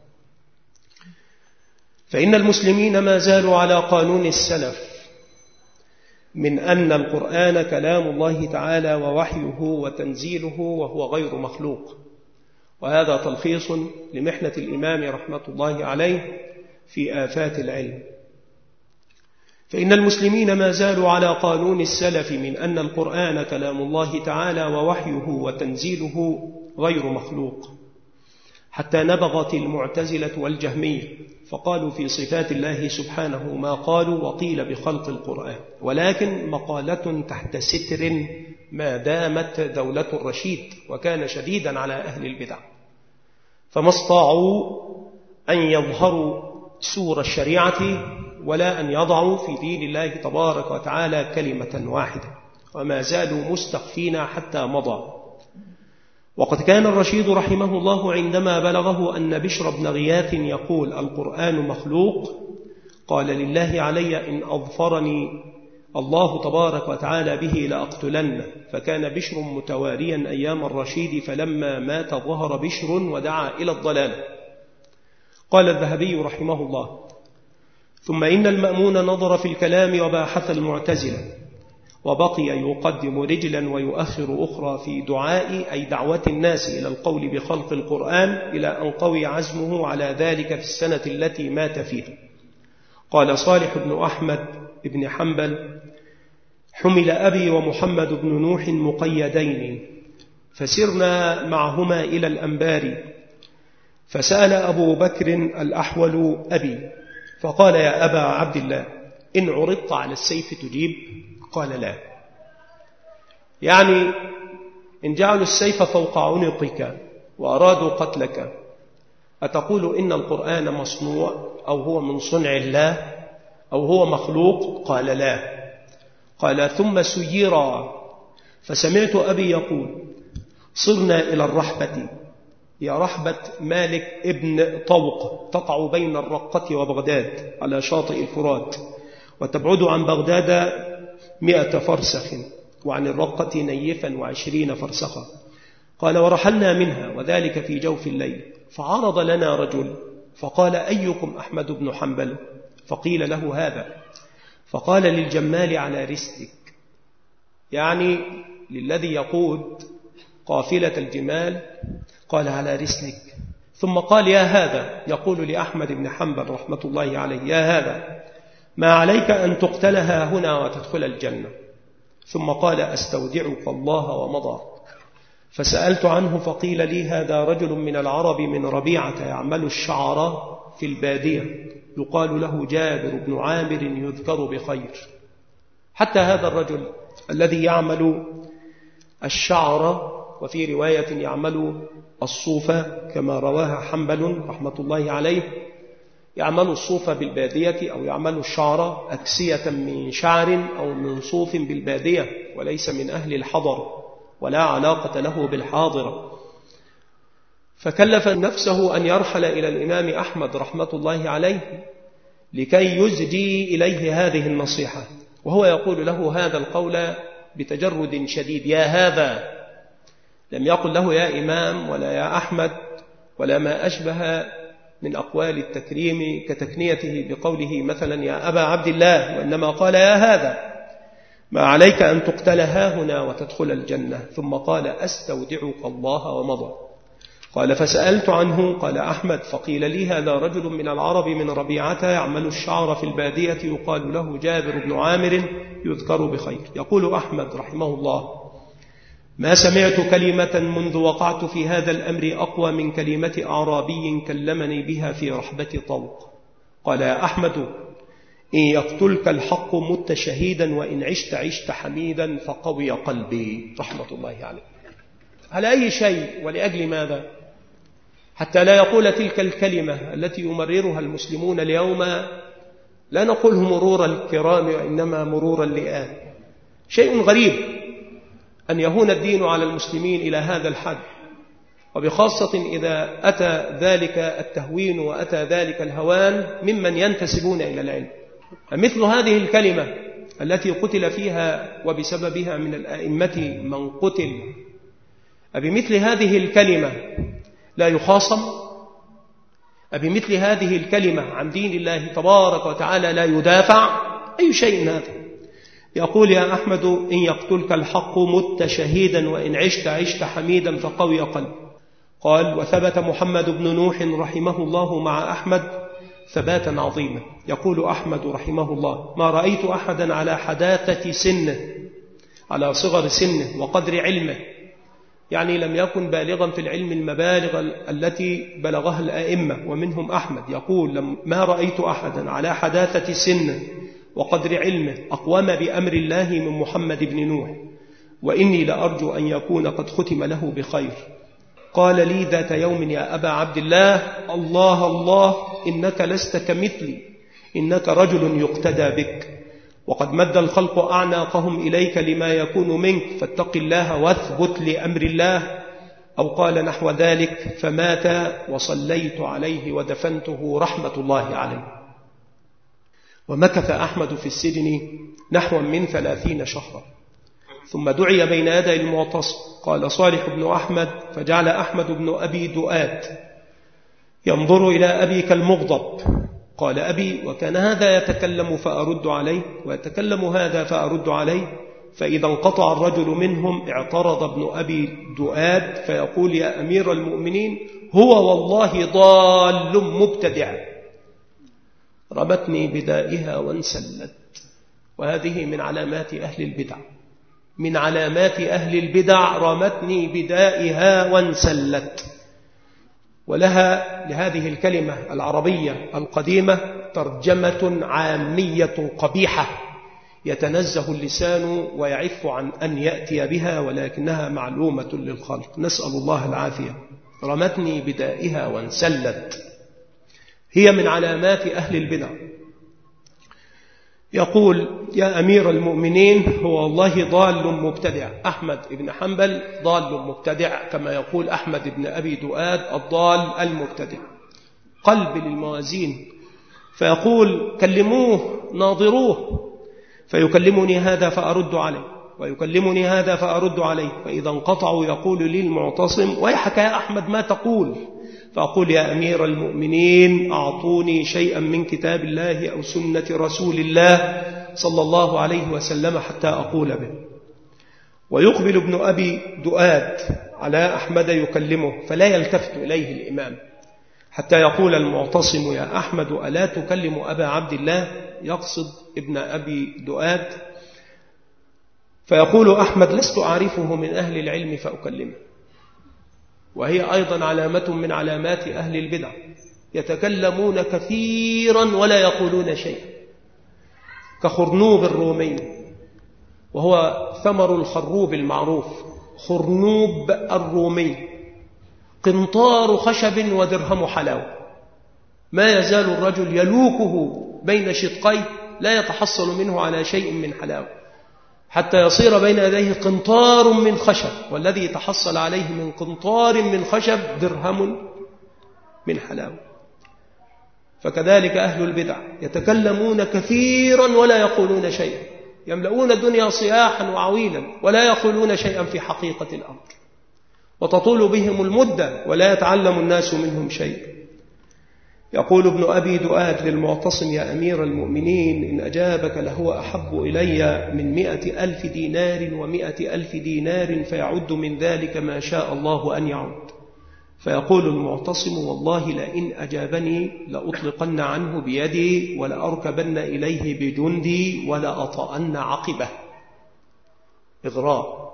فإن المسلمين ما زالوا على قانون السلف من أن القرآن كلام الله تعالى ووحيه وتنزيله وهو غير مخلوق، وهذا تلخيص لمحنة الإمام رحمة الله عليه في آفات العلم. فإن المسلمين ما زالوا على قانون السلف من أن القرآن كلام الله تعالى ووحيه وتنزيله غير مخلوق، حتى نبغت المعتزلة والجهمية فقالوا في صفات الله سبحانه ما قالوا، وقيل بخلق القرآن، ولكن مقالة تحت ستر ما دامت دولة الرشيد، وكان شديدا على أهل البدع، فما استطاعوا أن يظهروا سور الشريعة ولا أن يضعوا في دين الله تبارك وتعالى كلمة واحدة، وما زالوا مستخفين حتى مضى. وقد كان الرشيد رحمه الله عندما بلغه أن بشر بن غياث يقول القرآن مخلوق قال: لله علي إن أظفرني الله تبارك وتعالى به لأقتلن. فكان بشر متواريا أيام الرشيد، فلما مات ظهر بشر ودعا إلى الضلال. قال الذهبي رحمه الله: ثم إن المأمون نظر في الكلام وباحث المعتزلة، وبقي يقدم رجلا ويؤخر أخرى في دعاء أي دعوة الناس إلى القول بخلق القرآن، إلى أن قوي عزمه على ذلك في السنة التي مات فيها. قال صالح بن أحمد بن حنبل: حمل أبي ومحمد بن نوح مقيدين، فسرنا معهما إلى الأنبار، فسأل أبو بكر الأحول أبي فقال: يا أبا عبد الله، إن عرضت على السيف تجيب؟ قال: لا. يعني إن جعلوا السيف فوق عنقك وأرادوا قتلك، أتقول إن القرآن مصنوع أو هو من صنع الله أو هو مخلوق؟ قال لا. قال ثم سيرا فسمعت أبي يقول صرنا إلى الرحبة، يا رحبة مالك ابن طوق، تقع بين الرقة وبغداد على شاطئ الفرات، وتبعد عن بغداد مئة فرسخ، وعن الرقة نيفا وعشرين فرسخا. قال ورحلنا منها وذلك في جوف الليل، فعرض لنا رجل فقال أيكم أحمد بن حنبل؟ فقيل له هذا، فقال للجمال على رسلك، يعني للذي يقود قافلة الجمال، قال على رسلك. ثم قال يا هذا، يقول لأحمد بن حنبل رحمة الله عليه، يا هذا ما عليك أن تقتلها هنا وتدخل الجنة. ثم قال أستودعك الله ومضى. فسألت عنه فقيل لي هذا رجل من العرب من ربيعة يعمل الشعر في البادية، يقال له جابر بن عامر يذكر بخير. حتى هذا الرجل الذي يعمل الشعر، وفي رواية يعمل الصوف كما رواها حنبل رحمة الله عليه، يعمل الصوف بالبادية أو يعمل الشعر أكسية من شعر أو من صوف بالبادية، وليس من أهل الحضر ولا علاقة له بالحاضرة. فكلف نفسه أن يرحل إلى الإمام أحمد رحمة الله عليه لكي يزجي إليه هذه النصيحة، وهو يقول له هذا القول بتجرد شديد، يا هذا، لم يقل له يا إمام ولا يا أحمد ولا ما أشبه من أقوال التكريم كتكنيته بقوله مثلا يا أبا عبد الله، وإنما قال يا هذا ما عليك أن تقتل ها هنا وتدخل الجنة. ثم قال أستودعك الله ومضى. قال فسألت عنه، قال أحمد، فقيل لي هذا رجل من العرب من ربيعة يعمل الشعر في البادية، يقال له جابر بن عامر يذكر بخير. يقول أحمد رحمه الله ما سمعت كلمة منذ وقعت في هذا الأمر أقوى من كلمة أعرابي كلمني بها في رحبة طوق. قال يا أحمد إن يقتلك الحق مت شهيدا، وإن عشت عشت حميدا، فقوي قلبي رحمة الله عليه. على أي شيء ولأجل ماذا؟ حتى لا يقول تلك الكلمة التي يمررها المسلمون اليوم، لا نقوله مرور الكرام وإنما مرور اللئام. شيء غريب أن يهون الدين على المسلمين إلى هذا الحد، وبخاصة إذا أتى ذلك التهوين وأتى ذلك الهوان ممن ينتسبون إلى العلم. مثل هذه الكلمة التي قتل فيها وبسببها من الأئمة من قتل، أبمثل هذه الكلمة لا يخاصم؟ أبمثل هذه الكلمة عن دين الله تبارك وتعالى لا يدافع؟ أي شيء هذا؟ يقول يا أحمد إن يقتلك الحق مت شهيدا، وإن عشت عشت حميدا، فقوي قلب. قال وثبت محمد بن نوح رحمه الله مع أحمد ثباتا عظيما. يقول أحمد رحمه الله ما رأيت أحدا على حداثة سنه، على صغر سنه وقدر علمه، يعني لم يكن بالغا في العلم المبالغ التي بلغها الأئمة ومنهم أحمد. يقول ما رأيت أحدا على حداثة سنه وقدر علمه أقوم بأمر الله من محمد بن نوح، وإني لأرجو أن يكون قد ختم له بخير. قال لي ذات يوم يا أبا عبد الله الله الله إنك لست كمثلي، إنك رجل يقتدى بك، وقد مد الخلق أعناقهم إليك لما يكون منك، فاتق الله واثبت لأمر الله، أو قال نحو ذلك. فمات وصليت عليه ودفنته رحمة الله عليه. ومكث أحمد في السجن نحو من ثلاثين شهرا، ثم دعي بين يدي المعتصم. قال صالح بن أحمد فجعل أحمد بن أبي دؤاد ينظر إلى أبي كالمغضب. قال أبي وكان هذا يتكلم فأرد عليه، ويتكلم هذا فأرد عليه، فإذا انقطع الرجل منهم اعترض ابن أبي دؤاد فيقول يا أمير المؤمنين هو والله ضال مبتدع، رمتني بدائها وانسلت. وهذه من علامات أهل البدع، من علامات أهل البدع رمتني بدائها وانسلت. ولها لهذه الكلمة العربية القديمة ترجمة عامية قبيحة يتنزه اللسان ويعف عن أن يأتي بها، ولكنها معلومة للخلق، نسأل الله العافية. رمتني بدائها وانسلت، هي من علامات أهل البدع. يقول: يا أمير المؤمنين، هو والله ضال مبتدع. أحمد بن حنبل ضال مبتدع، كما يقول أحمد بن أبي دؤاد الضال المبتدع. قلب للموازين، فيقول: كلموه ناظروه، فيكلمني هذا فأرد عليه، ويكلمني هذا فأرد عليه، فإذا انقطعوا يقول لي المعتصم: ويحك يا أحمد ما تقول؟ فأقول: يا أمير المؤمنين، أعطوني شيئا من كتاب الله أو سنة رسول الله صلى الله عليه وسلم حتى أقول به. ويقبل ابن أبي دؤاد على أحمد يكلمه، فلا يلتفت إليه الإمام حتى يقول المعتصم: يا أحمد، ألا تكلم أبا عبد الله؟ يقصد ابن أبي دؤاد. فيقول أحمد: لست أعرفه من أهل العلم فأكلمه. وهي أيضا علامة من علامات أهل البدع، يتكلمون كثيرا ولا يقولون شيئا، كخرنوب الرومي، وهو ثمر الخروب المعروف. خرنوب الرومي قنطار خشب ودرهم حلاوة، ما يزال الرجل يلوكه بين شدقيه لا يتحصل منه على شيء من حلاوة، حتى يصير بين يديه قنطار من خشب، والذي تحصل عليه من قنطار من خشب درهم من حلاوة. فكذلك أهل البدع يتكلمون كثيرا ولا يقولون شيئا، يملؤون الدنيا صياحا وعويلا ولا يقولون شيئا في حقيقة الأمر، وتطول بهم المدة ولا يتعلم الناس منهم شيئا. يقول ابن أبي دؤاد للمعتصم: يا أمير المؤمنين، إن أجابك لهو أحب إلي من مئة ألف دينار ومئة ألف دينار، فيعد من ذلك ما شاء الله أن يعد. فيقول المعتصم: والله لئن أجابني لأطلقن عنه بيدي ولأركبن إليه بجندي ولأطأن عقبه. إغراء.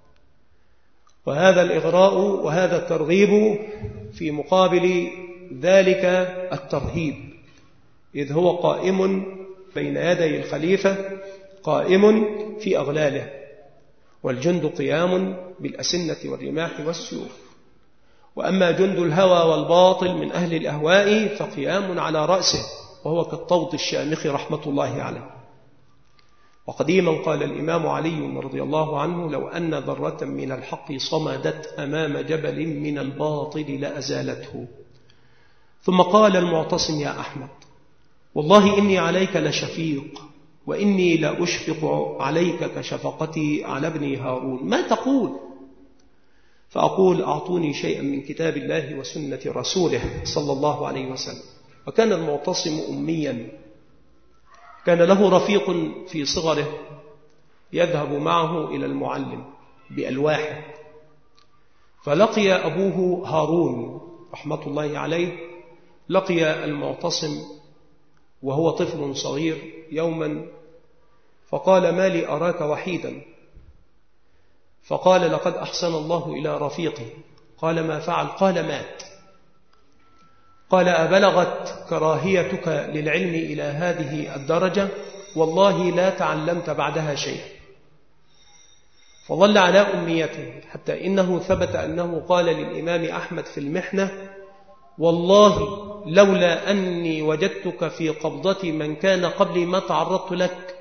وهذا الإغراء وهذا الترغيب في مقابل ذلك الترهيب، إذ هو قائم بين يدي الخليفة، قائم في أغلاله، والجند قيام بالأسنة والرماح والسيوف. وأما جند الهوى والباطل من أهل الأهواء فقيام على رأسه، وهو كالطود الشامخ رحمة الله عليه. وقديما قال الإمام علي رضي الله عنه: لو أن ذرة من الحق صمدت أمام جبل من الباطل لأزالته. ثم قال المعتصم: يا أحمد، والله إني عليك لشفيق، وإني لأشفق عليك كشفقتي على ابني هارون، ما تقول؟ فأقول: أعطوني شيئا من كتاب الله وسنة رسوله صلى الله عليه وسلم. وكان المعتصم أميا، كان له رفيق في صغره يذهب معه إلى المعلم بألواحه، فلقي أبوه هارون رحمة الله عليه، لقي المعتصم وهو طفل صغير يوما، فقال: ما لي أراك وحيدا؟ فقال: لقد أحسن الله إلى رفيقي. قال: ما فعل؟ قال: مات. قال: أبلغت كراهيتك للعلم إلى هذه الدرجة؟ والله لا تعلمت بعدها شيئا. فظل على أمنيته، حتى إنه ثبت أنه قال للإمام أحمد في المحنة: والله لولا أني وجدتك في قبضة من كان قبلي ما تعرضت لك،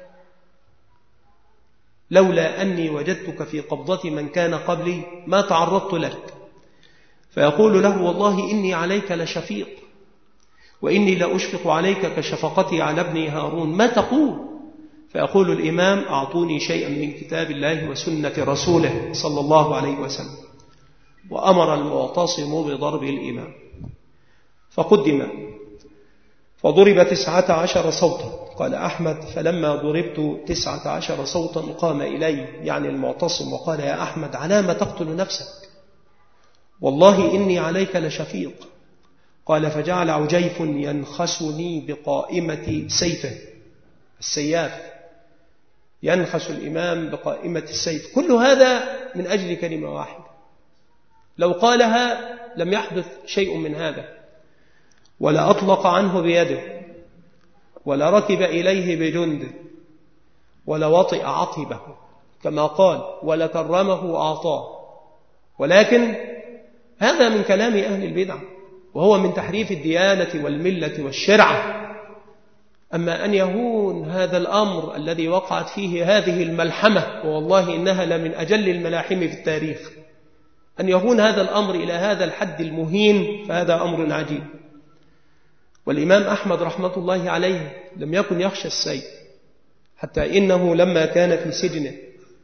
لولا أني وجدتك في قبضة من كان قبلي ما تعرضت لك. فيقول له: والله إني عليك لشفيق، وإني لأشفق عليك كشفقتي على ابني هارون، ما تقول؟ فيقول الإمام: أعطوني شيئا من كتاب الله وسنة رسوله صلى الله عليه وسلم. وأمر المعتصم بضرب الإمام، فقدم فضرب تسعة عشر صوتا. قال أحمد: فلما ضربت تسعة عشر صوتا قام إلي، يعني المعتصم، وقال: يا أحمد، على ما تقتل نفسك؟ والله إني عليك لشفيق. قال: فجعل عجيف ينخسني بقائمة سيفه، السياف، ينخس الإمام بقائمة السيف. كل هذا من أجل كلمة واحدة، لو قالها لم يحدث شيء من هذا، ولا أطلق عنه بيده، ولا ركب إليه بجنده، ولا وطئ عقبه كما قال، ولا كرمه أعطاه. ولكن هذا من كلام أهل البدع، وهو من تحريف الديانة والملة والشرعة. أما أن يهون هذا الأمر الذي وقعت فيه هذه الملحمة، والله إنها لمن أجل الملاحم في التاريخ، أن يهون هذا الأمر إلى هذا الحد المهين، فهذا أمر عجيب. والإمام أحمد رحمة الله عليه لم يكن يخشى السيف، حتى إنه لما كان في سجنه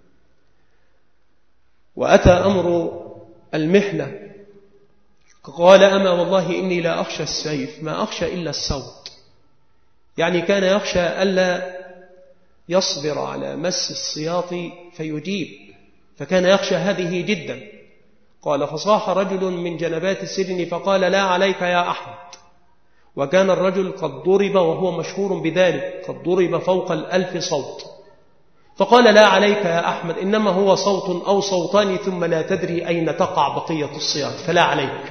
وأتى أمر المحنة قال: أما والله إني لا أخشى السيف، ما أخشى إلا الصوت. يعني كان يخشى ألا يصبر على مس السياط فيجيب، فكان يخشى هذه جدا. قال: فصاح رجل من جنبات السجن فقال: لا عليك يا أحمد. وكان الرجل قد ضرب، وهو مشهور بذلك، قد ضرب فوق الألف صوت، فقال: لا عليك يا أحمد، إنما هو صوت أو صوتان ثم لا تدري أين تقع بقية الصياط، فلا عليك.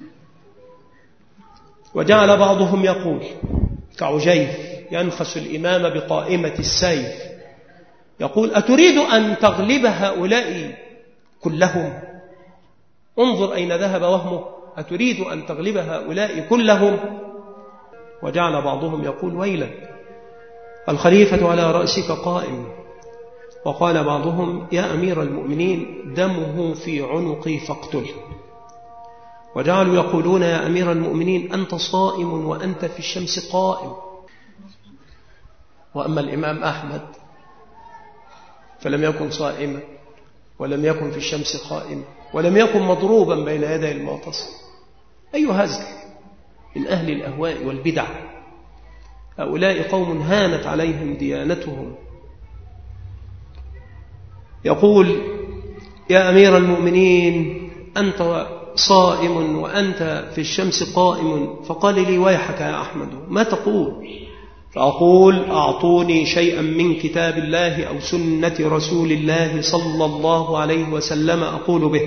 وجعل بعضهم يقول كعجيف ينخس الإمام بقائمة السيف، يقول: أتريد أن تغلب هؤلاء كلهم؟ انظر أين ذهب وهمه، أتريد أن تغلب هؤلاء كلهم؟ وجعل بعضهم يقول: ويلك، الخليفة على رأسك قائم. وقال بعضهم: يا أمير المؤمنين، دمه في عنقي فاقتله. وجعلوا يقولون: يا أمير المؤمنين، أنت صائم وأنت في الشمس قائم. وأما الإمام أحمد فلم يكن صائما، ولم يكن في الشمس قائما، ولم يكن مضروبا بين يدي المعتصم. أي هزل من أهل الأهواء والبدع، هؤلاء قوم هانت عليهم ديانتهم. يقول: يا أمير المؤمنين، أنت صائم وأنت في الشمس قائم. فقال لي: ويحك يا أحمد، ما تقول؟ فأقول: أعطوني شيئا من كتاب الله أو سنة رسول الله صلى الله عليه وسلم أقول به.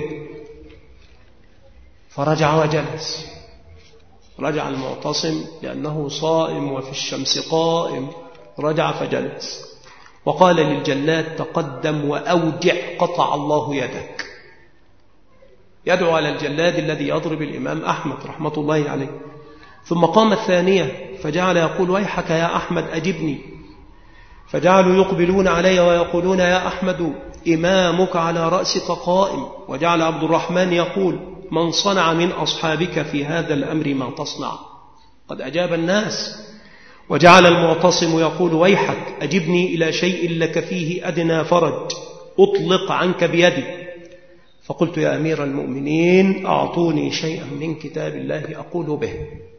فرجع وجلس. رجع المعتصم لأنه صائم وفي الشمس قائم، رجع فجلس وقال للجلاد: تقدم وأوجع قطع الله يدك. يدعو على الجلاد الذي يضرب الإمام أحمد رحمة الله عليه. ثم قام الثانية فجعل يقول: ويحك يا أحمد، أجبني. فجعلوا يقبلون علي ويقولون: يا أحمد، إمامك على رأسك قائم. وجعل عبد الرحمن يقول: من صنع من أصحابك في هذا الأمر ما تصنع؟ قد أجاب الناس. وجعل المعتصم يقول: ويحك، أجبني إلى شيء لك فيه أدنى فرج، أطلق عنك بيدي. فقلت: يا أمير المؤمنين، أعطوني شيئا من كتاب الله أقول به.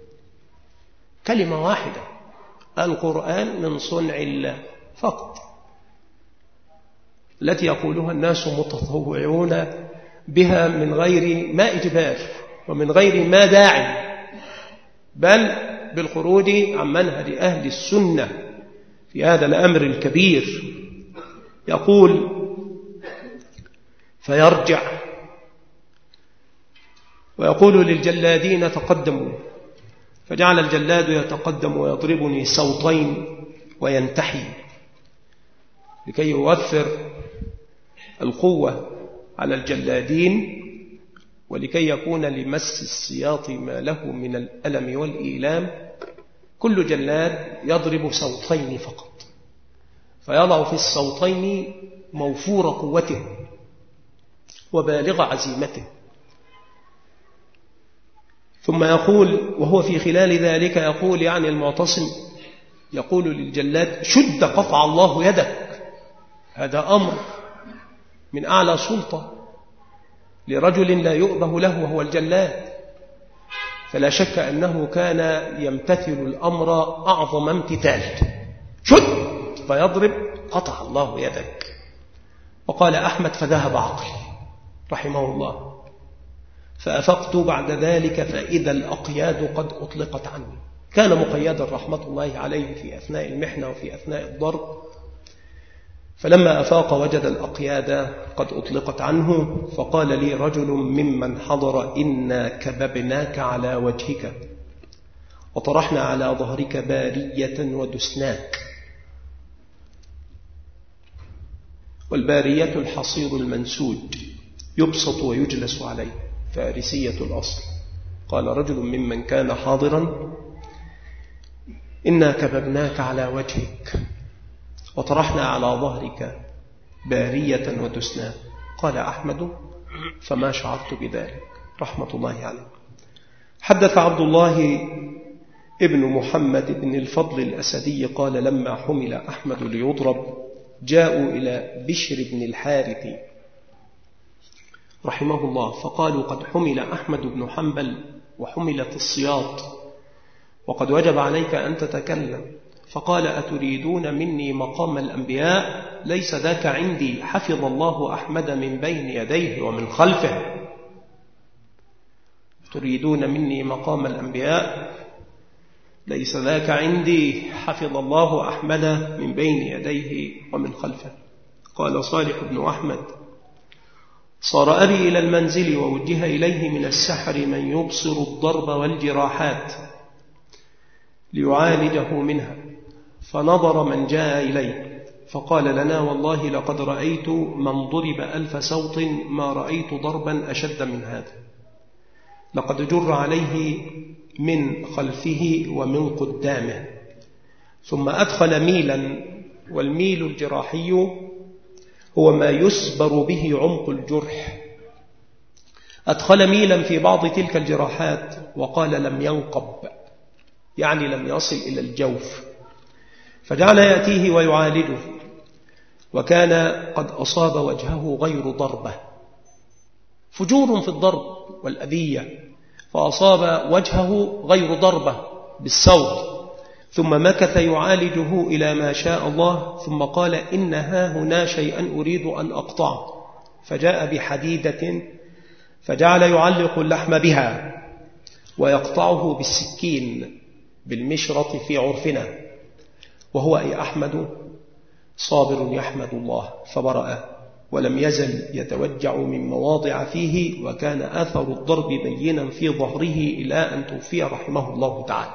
كلمة واحدة: القرآن من صنع الله فقط، التي يقولها الناس متطوعون بها من غير ما إجبار ومن غير ما داعي، بل بالخروج عن منهج أهل السنة في هذا الأمر الكبير. يقول: فيرجع ويقول للجلادين: تقدموا. فجعل الجلاد يتقدم ويضربني صوتين وينتحي لكي يوفر القوة على الجلادين، ولكي يكون لمس السياط ما له من الألم والإيلام. كل جلاد يضرب صوتين فقط، فيضع في الصوتين موفور قوته وبالغ عزيمته. ثم يقول، وهو في خلال ذلك يقول يعني المعتصم، يقول للجلاد: شد قطع الله يدك. هذا أمر من أعلى سلطة لرجل لا يؤبه له وهو الجلاد، فلا شك أنه كان يمتثل الأمر أعظم امتثال. شد فيضرب قطع الله يدك. وقال أحمد: فذهب عقلي رحمه الله، فأفقت بعد ذلك فإذا الأقياد قد أطلقت عني. كان مقيدا رحمة الله عليه في أثناء المحنة وفي أثناء الضرب، فلما أفاق وجد الأقياد قد أطلقت عنه، فقال لي رجل ممن حضر: إنا كببناك على وجهك وطرحنا على ظهرك بارية ودسناك. والبارية الحصير المنسوج يبسط ويجلس عليه، فارسية الأصل. قال رجل ممن كان حاضرا: إنا كببناك على وجهك وطرحنا على ظهرك بارية ودسنا. قال أحمد فما شعرت بذلك رحمة الله عليه. حدث عبد الله ابن محمد بن الفضل الأسدي قال لما حمل أحمد ليضرب جاءوا إلى بشر بن الحارث رحمه الله فقالوا قد حمل أحمد بن حنبل وحملت الصياط وقد وجب عليك أن تتكلم. فقال أتريدون مني مقام الأنبياء؟ ليس ذاك عندي، حفظ الله أحمد من بين يديه ومن خلفه. تريدون مني مقام الأنبياء؟ ليس ذاك عندي، حفظ الله أحمد من بين يديه ومن خلفه. قال صالح بن أحمد صار أبي إلى المنزل ووجه إليه من السحر من يبصر الضرب والجراحات ليعالجه منها، فنظر من جاء إليه فقال لنا والله لقد رأيت من ضرب ألف سوط ما رأيت ضربا أشد من هذا، لقد جر عليه من خلفه ومن قدامه. ثم أدخل ميلا، والميل الجراحي هو ما يسبر به عمق الجرح. أدخل ميلا في بعض تلك الجراحات وقال لم ينقب، يعني لم يصل إلى الجوف، فجعل يأتيه ويعالجه، وكان قد أصاب وجهه غير ضربة، فجور في الضرب والأذية، فأصاب وجهه غير ضربة بالصوت، ثم مكث يعالجه إلى ما شاء الله، ثم قال إن ها هنا شيئا أريد أن أقطعه، فجاء بحديدة فجعل يعلق اللحم بها ويقطعه بالسكين بالمشرط في عرفنا، وهو أي أحمد صابر يحمد الله فبرأ، ولم يزل يتوجع من مواضع فيه، وكان آثر الضرب بينا في ظهره إلى أن توفي رحمه الله تعالى.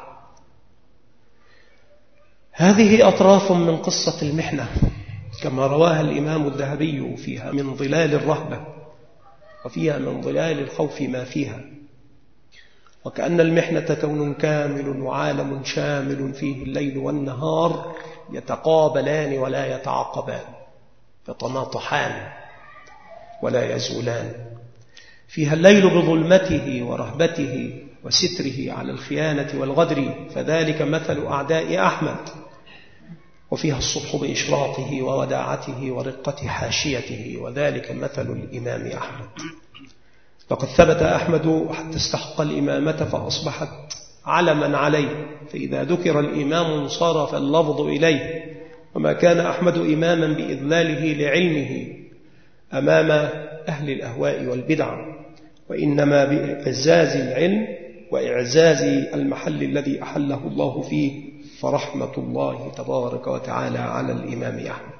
هذه أطراف من قصة المحنة كما رواها الإمام الذهبي، فيها من ظلال الرهبة وفيها من ظلال الخوف ما فيها، وكأن المحنة كون كامل وعالم شامل فيه الليل والنهار يتقابلان ولا يتعاقبان، يتناطحان ولا يزولان. فيها الليل بظلمته ورهبته وستره على الخيانة والغدر، فذلك مثل أعداء أحمد. وفيها الصبح بإشراقه ووداعته ورقة حاشيته، وذلك مثل الإمام أحمد. لقد ثبت أحمد حتى استحق الإمامة فأصبحت علما عليه، فإذا ذكر الإمام انصرف اللفظ إليه، وما كان أحمد إماما بإذلاله لعلمه أمام أهل الأهواء والبدع، وإنما بإعزاز العلم وإعزاز المحل الذي أحله الله فيه، فرحمة الله تبارك وتعالى على الإمام أحمد.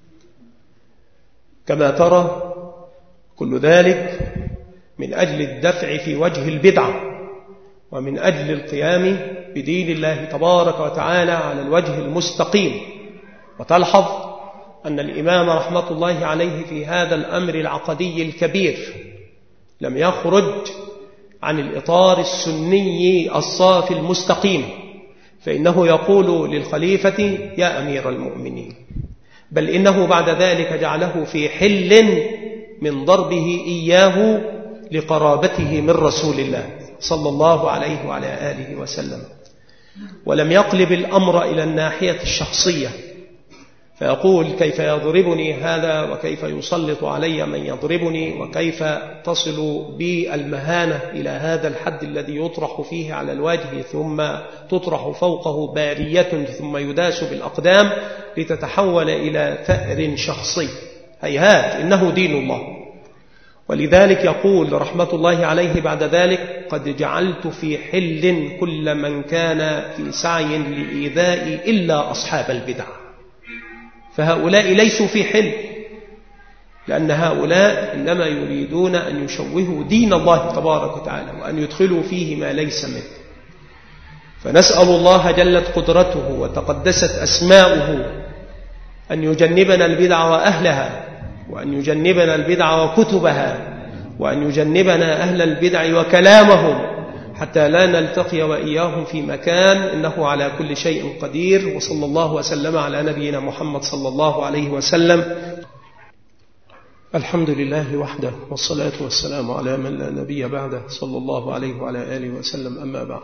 كما ترى كل ذلك من أجل الدفع في وجه البدعة، ومن أجل القيام بدين الله تبارك وتعالى على الوجه المستقيم. وتلحظ أن الإمام رحمة الله عليه في هذا الأمر العقدي الكبير لم يخرج عن الإطار السني الصافي المستقيم، فإنه يقول للخليفة يا أمير المؤمنين، بل إنه بعد ذلك جعله في حل من ضربه إياه لقرابته من رسول الله صلى الله عليه وعلى آله وسلم، ولم يقلب الأمر إلى الناحية الشخصية، فيقول كيف يضربني هذا، وكيف يسلط علي من يضربني، وكيف تصل بي المهانة إلى هذا الحد الذي يطرح فيه على الوجه ثم تطرح فوقه بارية ثم يداس بالأقدام لتتحول إلى ثأر شخصي. هيهات، إنه دين الله. ولذلك يقول رحمة الله عليه بعد ذلك قد جعلت في حل كل من كان في سعي لإيذاء إلا أصحاب البدع. فهؤلاء ليسوا في حل، لأن هؤلاء إنما يريدون أن يشوهوا دين الله تبارك وتعالى وأن يدخلوا فيه ما ليس منه. فنسأل الله جلت قدرته وتقدست أسماؤه أن يجنبنا البدع وأهلها، وأن يجنبنا البدع وكتبها، وأن يجنبنا أهل البدع وكلامهم، حتى لا نلتقي وإياهم في مكان، إنه على كل شيء قدير. وصلى الله وسلم على نبينا محمد صلى الله عليه وسلم. الحمد لله وحده، والصلاة والسلام على من لا نبي بعده، صلى الله عليه وعلى آله وسلم. أما بعد،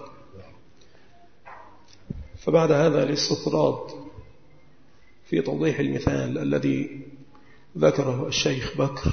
فبعد هذا الاستطراد في توضيح المثال الذي ذكره الشيخ بكر،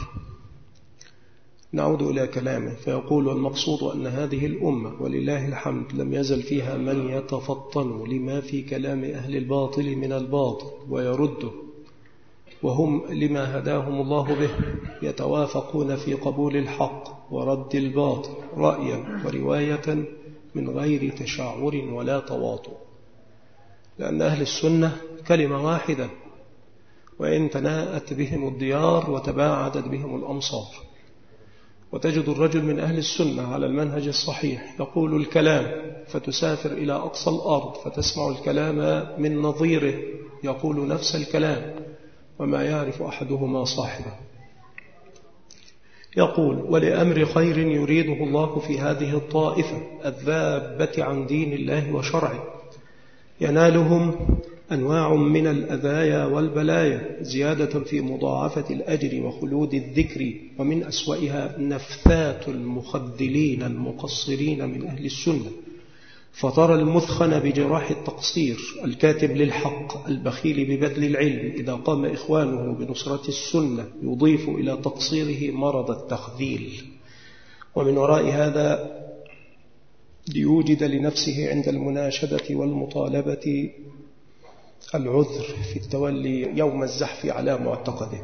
نعود إلى كلامه فيقول: المقصود أن هذه الأمة ولله الحمد لم يزل فيها من يتفطن لما في كلام أهل الباطل من الباطل ويرده، وهم لما هداهم الله به يتوافقون في قبول الحق ورد الباطل رأيا ورواية من غير تشعر ولا تواطؤ، لأن أهل السنة كلمة واحدة، وإن تناءت بهم الديار وتباعدت بهم الأمصار. وتجد الرجل من أهل السنة على المنهج الصحيح يقول الكلام، فتسافر إلى أقصى الأرض فتسمع الكلام من نظيره يقول نفس الكلام، وما يعرف أحدهما صاحبه. يقول: ولأمر خير يريده الله في هذه الطائفة الذابة عن دين الله وشرعه ينالهم أنواع من الأذايا والبلايا، زيادة في مضاعفة الأجر وخلود الذكر، ومن أسوأها نفثات المخذلين المقصرين من أهل السنة، فترى المثخن بجراح التقصير الكاتب للحق البخيل ببذل العلم إذا قام إخوانه بنصرة السنة يضيف إلى تقصيره مرض التخذيل، ومن وراء هذا ليوجد لنفسه عند المناشدة والمطالبة العذر في التولي يوم الزحف على معتقده.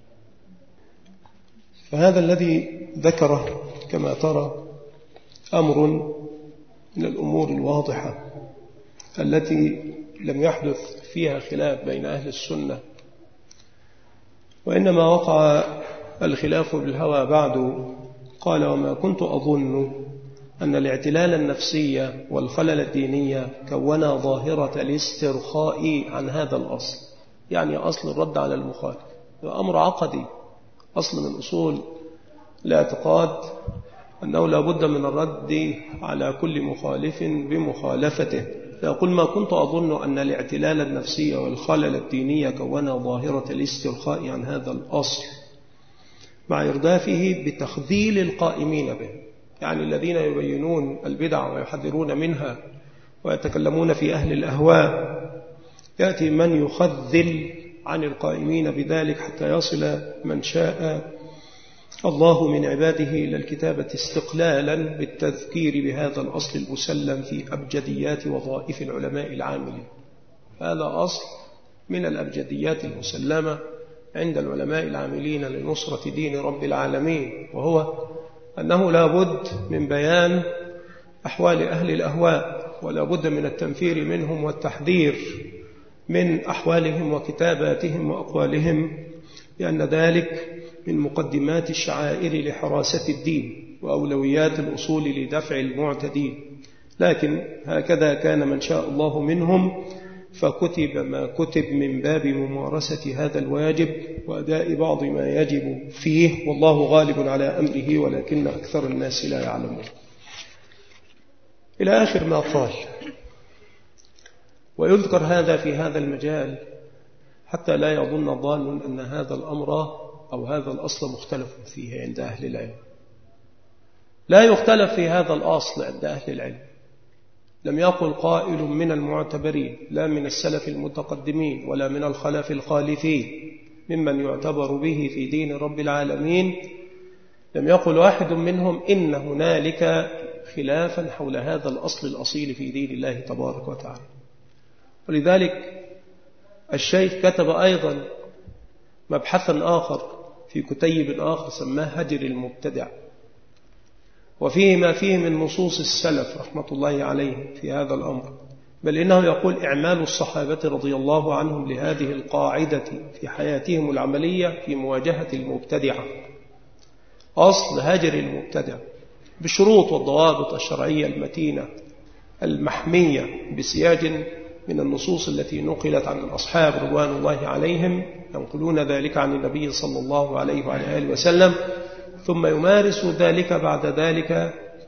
فهذا الذي ذكره كما ترى أمر من الأمور الواضحة التي لم يحدث فيها خلاف بين أهل السنة، وإنما وقع الخلاف بالهوى بعد. قال: وما كنت أظن أن الاعتلال النفسي والخلل الديني كونا ظاهرة الاسترخاء عن هذا الأصل، يعني أصل الرد على المخالف، أمر عقدي، أصل من أصول الاعتقاد أنه لا بد من الرد على كل مخالف بمخالفته. فيقول: ما كنت أظن أن الاعتلال النفسي والخلل الديني كونا ظاهرة الاسترخاء عن هذا الأصل، مع إردافه بتخذيل القائمين به، يعني الذين يبينون البدع ويحذرون منها ويتكلمون في أهل الأهواء، يأتي من يخذل عن القائمين بذلك حتى يصل من شاء الله من عباده إلى الكتابة استقلالا بالتذكير بهذا الأصل المسلم في أبجديات وظائف العلماء العاملين. هذا أصل من الأبجديات المسلمة عند العلماء العاملين لنصرة دين رب العالمين، وهو أنه لا بد من بيان أحوال أهل الأهواء، ولا بد من التنفير منهم والتحذير من أحوالهم وكتاباتهم وأقوالهم، لأن ذلك من مقدمات الشعائر لحراسة الدين وأولويات الأصول لدفع المعتدين. لكن هكذا كان من شاء الله منهم، فكتب ما كتب من باب ممارسة هذا الواجب وأداء بعض ما يجب فيه، والله غالب على أمره ولكن أكثر الناس لا يعلمون، إلى آخر ما قال. ويذكر هذا في هذا المجال حتى لا يظن ظان أن هذا الأمر أو هذا الأصل مختلف فيه عند أهل العلم. لا يختلف في هذا الأصل عند أهل العلم. لم يقل قائل من المعتبرين، لا من السلف المتقدمين ولا من الخلف الخالفين ممن يعتبر به في دين رب العالمين، لم يقل واحد منهم إن هنالك خلافا حول هذا الأصل الأصيل في دين الله تبارك وتعالى. ولذلك الشيخ كتب أيضا مبحثا آخر في كتيب آخر سماه هجر المبتدع، وفيه ما فيه من نصوص السلف رحمة الله عليهم في هذا الأمر، بل إنه يقول إعمال الصحابة رضي الله عنهم لهذه القاعدة في حياتهم العملية في مواجهة المبتدعة، أصل هجر المبتدع بشروط والضوابط الشرعية المتينة المحمية بسياج من النصوص التي نقلت عن الأصحاب رضوان الله عليهم، ينقلون ذلك عن النبي صلى الله عليه وعلى آله وسلم، ثم يمارس ذلك بعد ذلك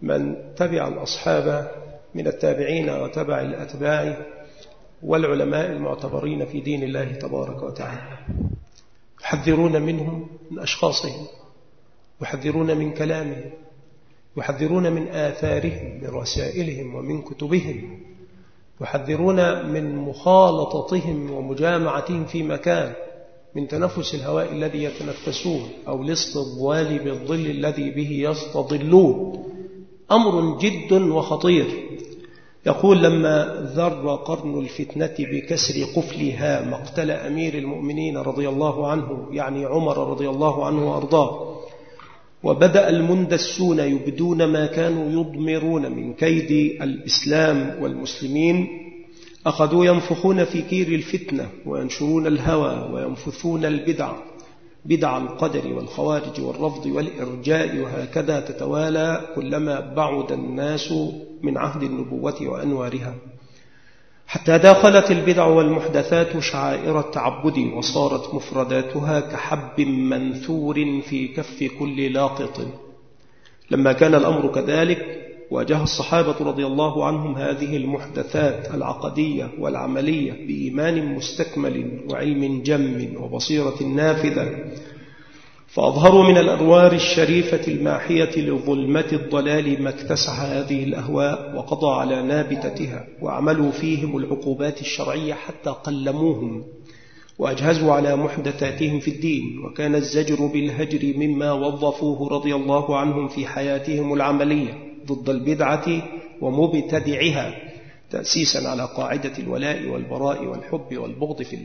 من تبع الأصحاب من التابعين وتبع الأتباع والعلماء المعتبرين في دين الله تبارك وتعالى، يحذرون منهم من أشخاصهم، يحذرون من كلامهم، يحذرون من آثارهم، من رسائلهم ومن كتبهم، يحذرون من مخالطتهم ومجامعتهم في مكان، من تنفس الهواء الذي يتنفسون أو الاستظلال بالظل الذي به يستظلون. أمر جد وخطير. يقول: لما ذر قرن الفتنة بكسر قفلها مقتل أمير المؤمنين رضي الله عنه، يعني عمر رضي الله عنه وأرضاه، وبدأ المندسون يبدون ما كانوا يضمرون من كيد الإسلام والمسلمين، أخذوا ينفخون في كير الفتنة وينشرون الهوى وينفثون البدع، بدع القدر والخوارج والرفض والإرجاء، وهكذا تتوالى كلما بعد الناس من عهد النبوة وأنوارها، حتى داخلت البدع والمحدثات شعائر التعبد، وصارت مفرداتها كحب منثور في كف كل لاقط. لما كان الأمر كذلك واجه الصحابة رضي الله عنهم هذه المحدثات العقدية والعملية بإيمان مستكمل وعلم جم وبصيرة نافذة، فأظهروا من الأنوار الشريفة الماحية لظلمة الضلال ما اكتسح هذه الأهواء وقضى على نابتتها، وعملوا فيهم العقوبات الشرعية حتى قلموهم وأجهزوا على محدثاتهم في الدين. وكان الزجر بالهجر مما وظفوه رضي الله عنهم في حياتهم العملية ضد البدعة ومبتدعها، تأسيسا على قاعدة الولاء والبراء والحب والبغض في الله.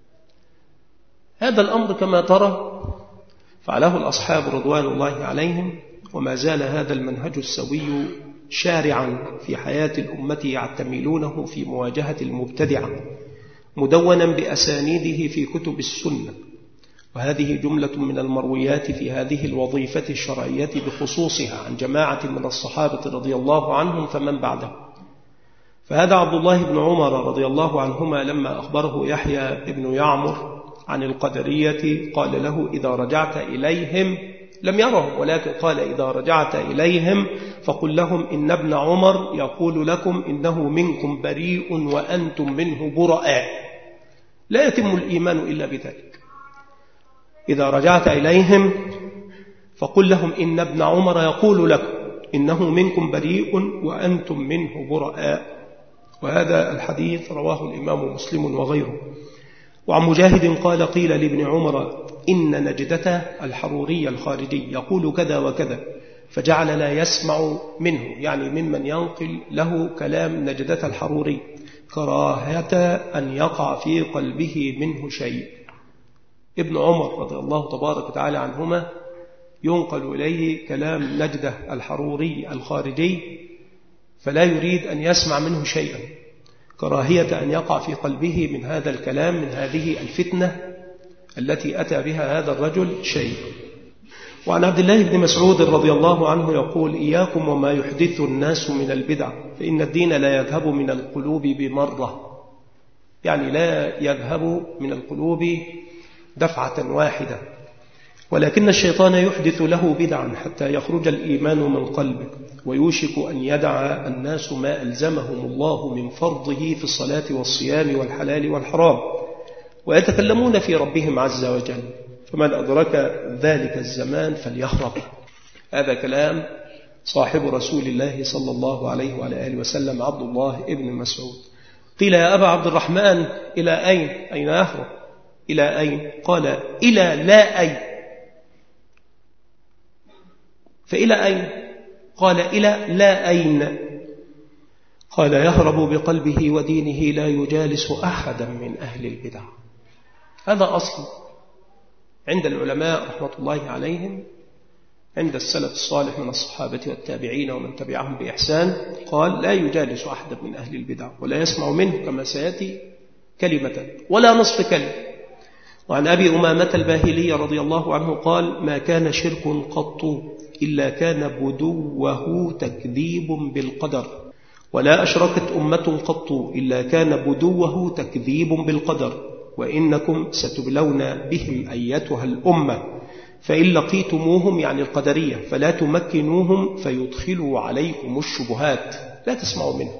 هذا الأمر كما ترى فعله الأصحاب رضوان الله عليهم، وما زال هذا المنهج السوي شارعا في حياة الأمة يعتملونه في مواجهة المبتدعة، مدونا بأسانيده في كتب السنة. وهذه جملة من المرويات في هذه الوظيفة الشرعية بخصوصها عن جماعة من الصحابة رضي الله عنهم فمن بعده. فهذا عبد الله بن عمر رضي الله عنهما لما أخبره يحيى بن يعمر عن القدرية قال له: إذا رجعت إليهم، لم يرهم ولكن قال: إذا رجعت إليهم فقل لهم إن ابن عمر يقول لكم إنه منكم بريء وأنتم منه براء، لا يتم الإيمان إلا بذلك. إذا رجعت إليهم فقل لهم إن ابن عمر يقول لكم إنه منكم بريء وأنتم منه براء. وهذا الحديث رواه الإمام مسلم وغيره. وعن مجاهد قال: قيل لابن عمر إن نجدته الحروري الخارجي يقول كذا وكذا، فجعل لا يسمع منه، يعني ممن ينقل له كلام نجدته الحروري، كراهة أن يقع في قلبه منه شيء. ابن عمر رضي الله تبارك وتعالى عنهما ينقل إليه كلام نجدة الحروري الخارجي، فلا يريد أن يسمع منه شيئا، كراهية أن يقع في قلبه من هذا الكلام، من هذه الفتنة التي أتى بها هذا الرجل شيء. وعن عبد الله بن مسعود رضي الله عنه يقول: إياكم وما يحدث الناس من البدع، فإن الدين لا يذهب من القلوب بمرة، يعني لا يذهب من القلوب دفعة واحدة، ولكن الشيطان يحدث له بدعا حتى يخرج الإيمان من قلبه، ويوشك أن يدع الناس ما ألزمهم الله من فرضه في الصلاة والصيام والحلال والحرام، ويتكلمون في ربهم عز وجل، فمن أدرك ذلك الزمان فليخرق. هذا كلام صاحب رسول الله صلى الله عليه وعلى آله وسلم عبد الله ابن مسعود. قيل: يا أبا عبد الرحمن إلى أين؟ أين يخرق؟ إلى أين؟ قال: إلى لا أين. فإلى أين؟ قال: إلى لا أين. قال: يهرب بقلبه ودينه، لا يجالس أحدا من أهل البدع. هذا أصل عند العلماء رحمة الله عليهم، عند السلف الصالح من الصحابة والتابعين ومن تبعهم بإحسان، قال: لا يجالس أحدا من أهل البدع ولا يسمع منه، كما سيأتي، كلمة ولا نصف كلمة. وعن أبي أمامة الباهلي رضي الله عنه قال: ما كان شرك قط إلا كان بدوه تكذيب بالقدر، ولا أشركت أمة قط إلا كان بدوه تكذيب بالقدر، وإنكم ستبلون بهم أيتها الأمة، فإن لقيتموهم يعني القدرية فلا تمكنوهم فيدخلوا عليكم الشبهات، لا تسمعوا منه.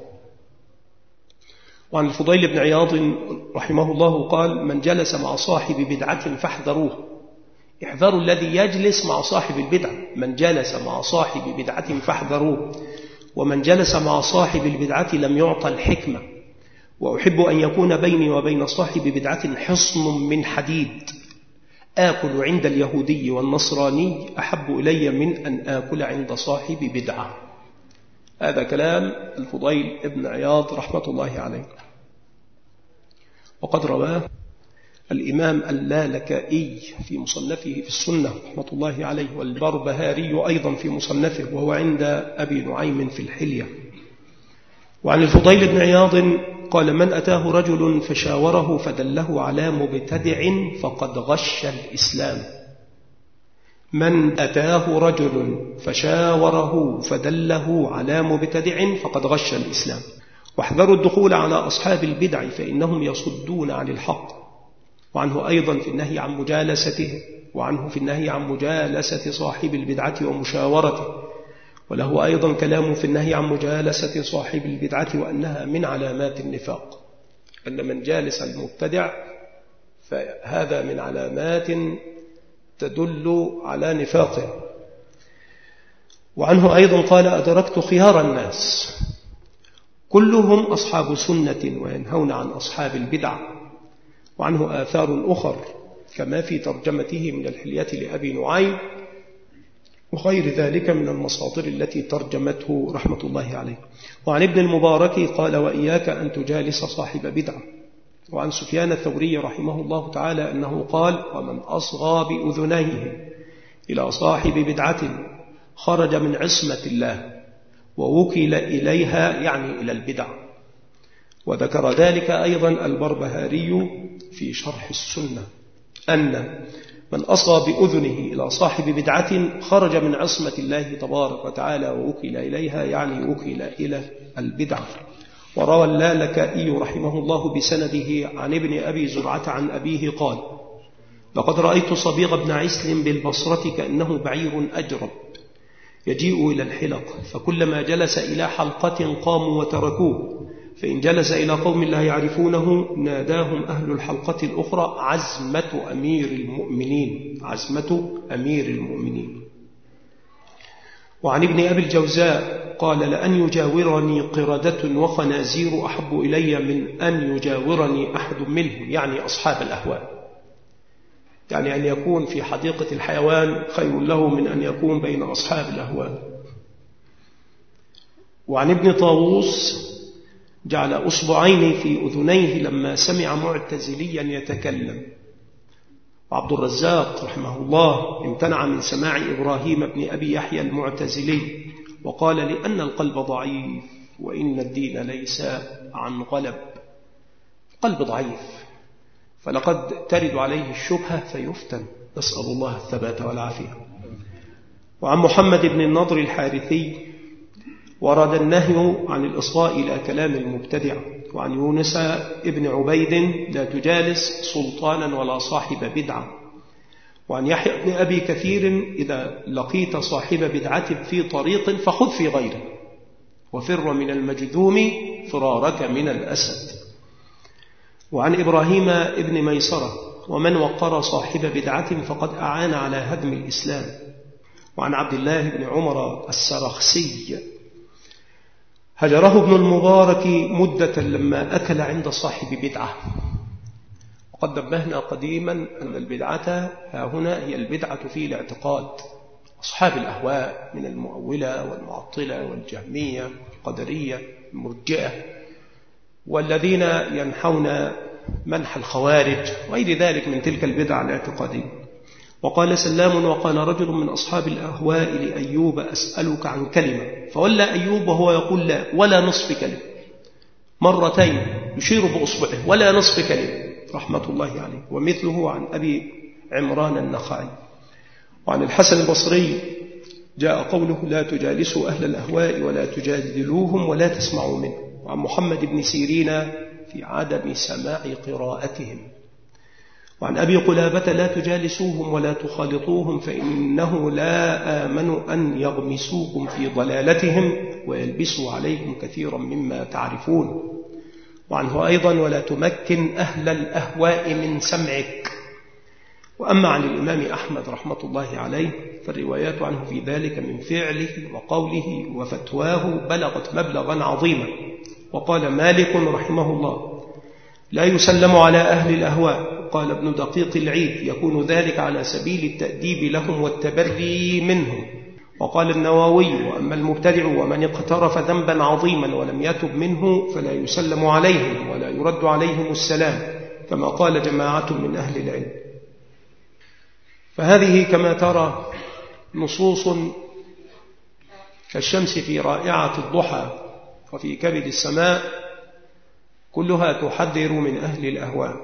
وعن الفضيل بن عياض رحمه الله قال: من جلس مع صاحب بدعة فاحذروه. احذروا الذي يجلس مع صاحب البدعة. من جلس مع صاحب بدعة فاحذروه، ومن جلس مع صاحب البدعة لم يعطى الحكمة. وأحب أن يكون بيني وبين صاحب بدعة حصن من حديد، آكل عند اليهودي والنصراني أحب إلي من أن آكل عند صاحب بدعة. هذا كلام الفضيل ابن عياض رحمة الله عليه. وقد رواه الإمام اللالكائي في مصنفه في السنة رحمة الله عليه، والبربهاري أيضا في مصنفه، وهو عند أبي نعيم في الحلية. وعن الفضيل بن عياض قال: من أتاه رجل فشاوره فدله على مبتدع فقد غش الإسلام. من أتاه رجل فشاوره فدله على مبتدع فقد غش الإسلام. واحذروا الدخول على أصحاب البدع فإنهم يصدون عن الحق. وعنه أيضا في النهي عن مجالسته، وعنه في النهي عن مجالسة صاحب البدعة ومشاورته. وله أيضا كلام في النهي عن مجالسة صاحب البدعة وأنها من علامات النفاق، أن من جالس المبتدع فهذا من علامات تدل على نفاقه. وعنه أيضا قال: أدركت خيار الناس كلهم أصحاب سنة وينهون عن أصحاب البدع. وعنه آثار أخر كما في ترجمته من الحلية لأبي نعيم وغير ذلك من المصادر التي ترجمته رحمة الله عليه. وعن ابن المبارك قال: وإياك أن تجالس صاحب بدعة. وعن سفيان الثوري رحمه الله تعالى أنه قال: ومن أصغى بأذنيه إلى صاحب بدعة خرج من عصمة الله ووكل إليها، يعني إلى البدع. وذكر ذلك أيضا البربهاري في شرح السنة، أن من أصغى بأذنه إلى صاحب بدعة خرج من عصمة الله تبارك وتعالى ووكل إليها، يعني وكل إلى البدعة. وروى اللالكائي رحمه الله بسنده عن ابن أبي زرعة عن أبيه قال: لقد رأيت صبيغ بن عسل بالبصرة كأنه بعير أجرب يجيء إلى الحلق، فكلما جلس إلى حلقة قاموا وتركوه، فإن جلس إلى قوم لا يعرفونه ناداهم أهل الحلقة الأخرى: عزمة أمير المؤمنين، عزمة أمير المؤمنين. وعن ابن أبي الجوزاء قال: لأن يجاورني قردة وخنازير أحب إلي من أن يجاورني أحد منهم، يعني أصحاب الأهواء، يعني أن يكون في حديقة الحيوان خير له من أن يكون بين أصحاب الأهواء. وعن ابن طاووس: جعل أصبعين في أذنيه لما سمع معتزليا يتكلم. وعبد الرزاق رحمه الله امتنع من سماع إبراهيم بن أبي يحيى المعتزلي، وقال: لأن القلب ضعيف وإن الدين ليس عن غلب. قلب ضعيف فلقد ترد عليه الشبهة فيفتن، نسأل الله الثبات والعافية. وعن محمد بن النضر الحارثي ورد النهي عن الإصغاء إلى كلام المبتدع. وعن يونس ابن عبيد: لا تجالس سلطانا ولا صاحب بدعة. وعن يحيى بن أبي كثير: إذا لقيت صاحب بدعة في طريق فخذ في غيره، وفر من المجذوم فرارك من الأسد. وعن إبراهيم ابن ميسرة: ومن وقر صاحب بدعة فقد أعان على هدم الإسلام. وعن عبد الله بن عمر السرخسي: هجره ابن المبارك مدة لما أكل عند صاحب بدعة. وقد نبهنا قديما أن البدعة ها هنا هي البدعة في الاعتقاد. أصحاب الأهواء من المؤولة والمعطلة والجهمية والقدرية المرجئة والذين ينحون منح الخوارج وغير ذلك من تلك البدع الاعتقادية. وقال سلام: وقال رجل من أصحاب الأهواء لأيوب: أسألك عن كلمة، فولى أيوب وهو يقول لا، ولا نصف كلمة، مرتين يشير بأصبعه، ولا نصف كلمة، رحمة الله عليه. ومثله عن أبي عمران النخعي. وعن الحسن البصري جاء قوله: لا تجالسوا أهل الأهواء ولا تجادلوهم ولا تسمعوا منه. وعن محمد بن سيرين في عدم سماع قراءتهم. وعن أبي قلابة لا تجالسوهم ولا تخالطوهم فإنه لا آمن أن يغمسوكم في ضلالتهم ويلبسوا عليكم كثيرا مما تعرفون. وعنه أيضا ولا تمكن أهل الأهواء من سمعك. وأما عن الإمام أحمد رحمة الله عليه فالروايات عنه في ذلك من فعله وقوله وفتواه بلغت مبلغا عظيما. وقال مالك رحمه الله لا يسلم على أهل الأهواء. قال ابن دقيق العيد يكون ذلك على سبيل التأديب لهم والتبري منهم. وقال النووي وأما المبتدع ومن اقترف ذنبا عظيما ولم يتب منه فلا يسلم عليهم ولا يرد عليهم السلام كما قال جماعة من أهل العلم. فهذه كما ترى نصوص كالشمس في رائعة الضحى وفي كبد السماء كلها تحذر من أهل الأهواء.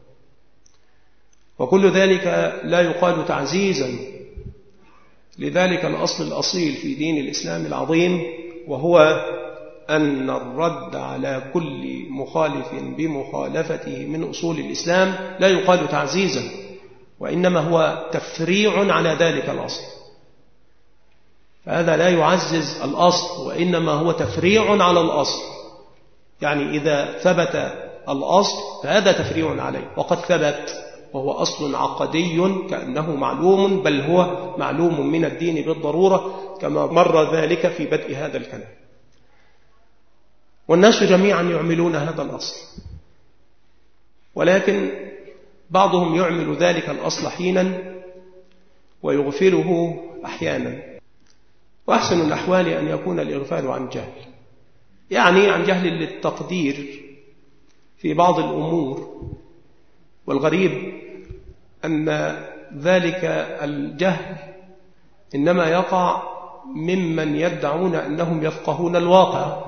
وكل ذلك لا يقال تعزيزا لذلك الأصل الأصيل في دين الإسلام العظيم، وهو أن الرد على كل مخالف بمخالفته من أصول الإسلام لا يقال تعزيزا، وإنما هو تفريع على ذلك الأصل. فهذا لا يعزز الأصل وإنما هو تفريع على الأصل. يعني إذا ثبت الأصل فهذا تفريع عليه، وقد ثبت وهو أصل عقدي كأنه معلوم، بل هو معلوم من الدين بالضرورة كما مر ذلك في بدء هذا الكلام. والناس جميعا يعملون هذا الأصل، ولكن بعضهم يعمل ذلك الأصل حينا ويغفله أحيانا. وأحسن الأحوال أن يكون الإغفال عن جهل، يعني عن جهل للتقدير في بعض الأمور. والغريب أن ذلك الجهل إنما يقع ممن يدعون أنهم يفقهون الواقع،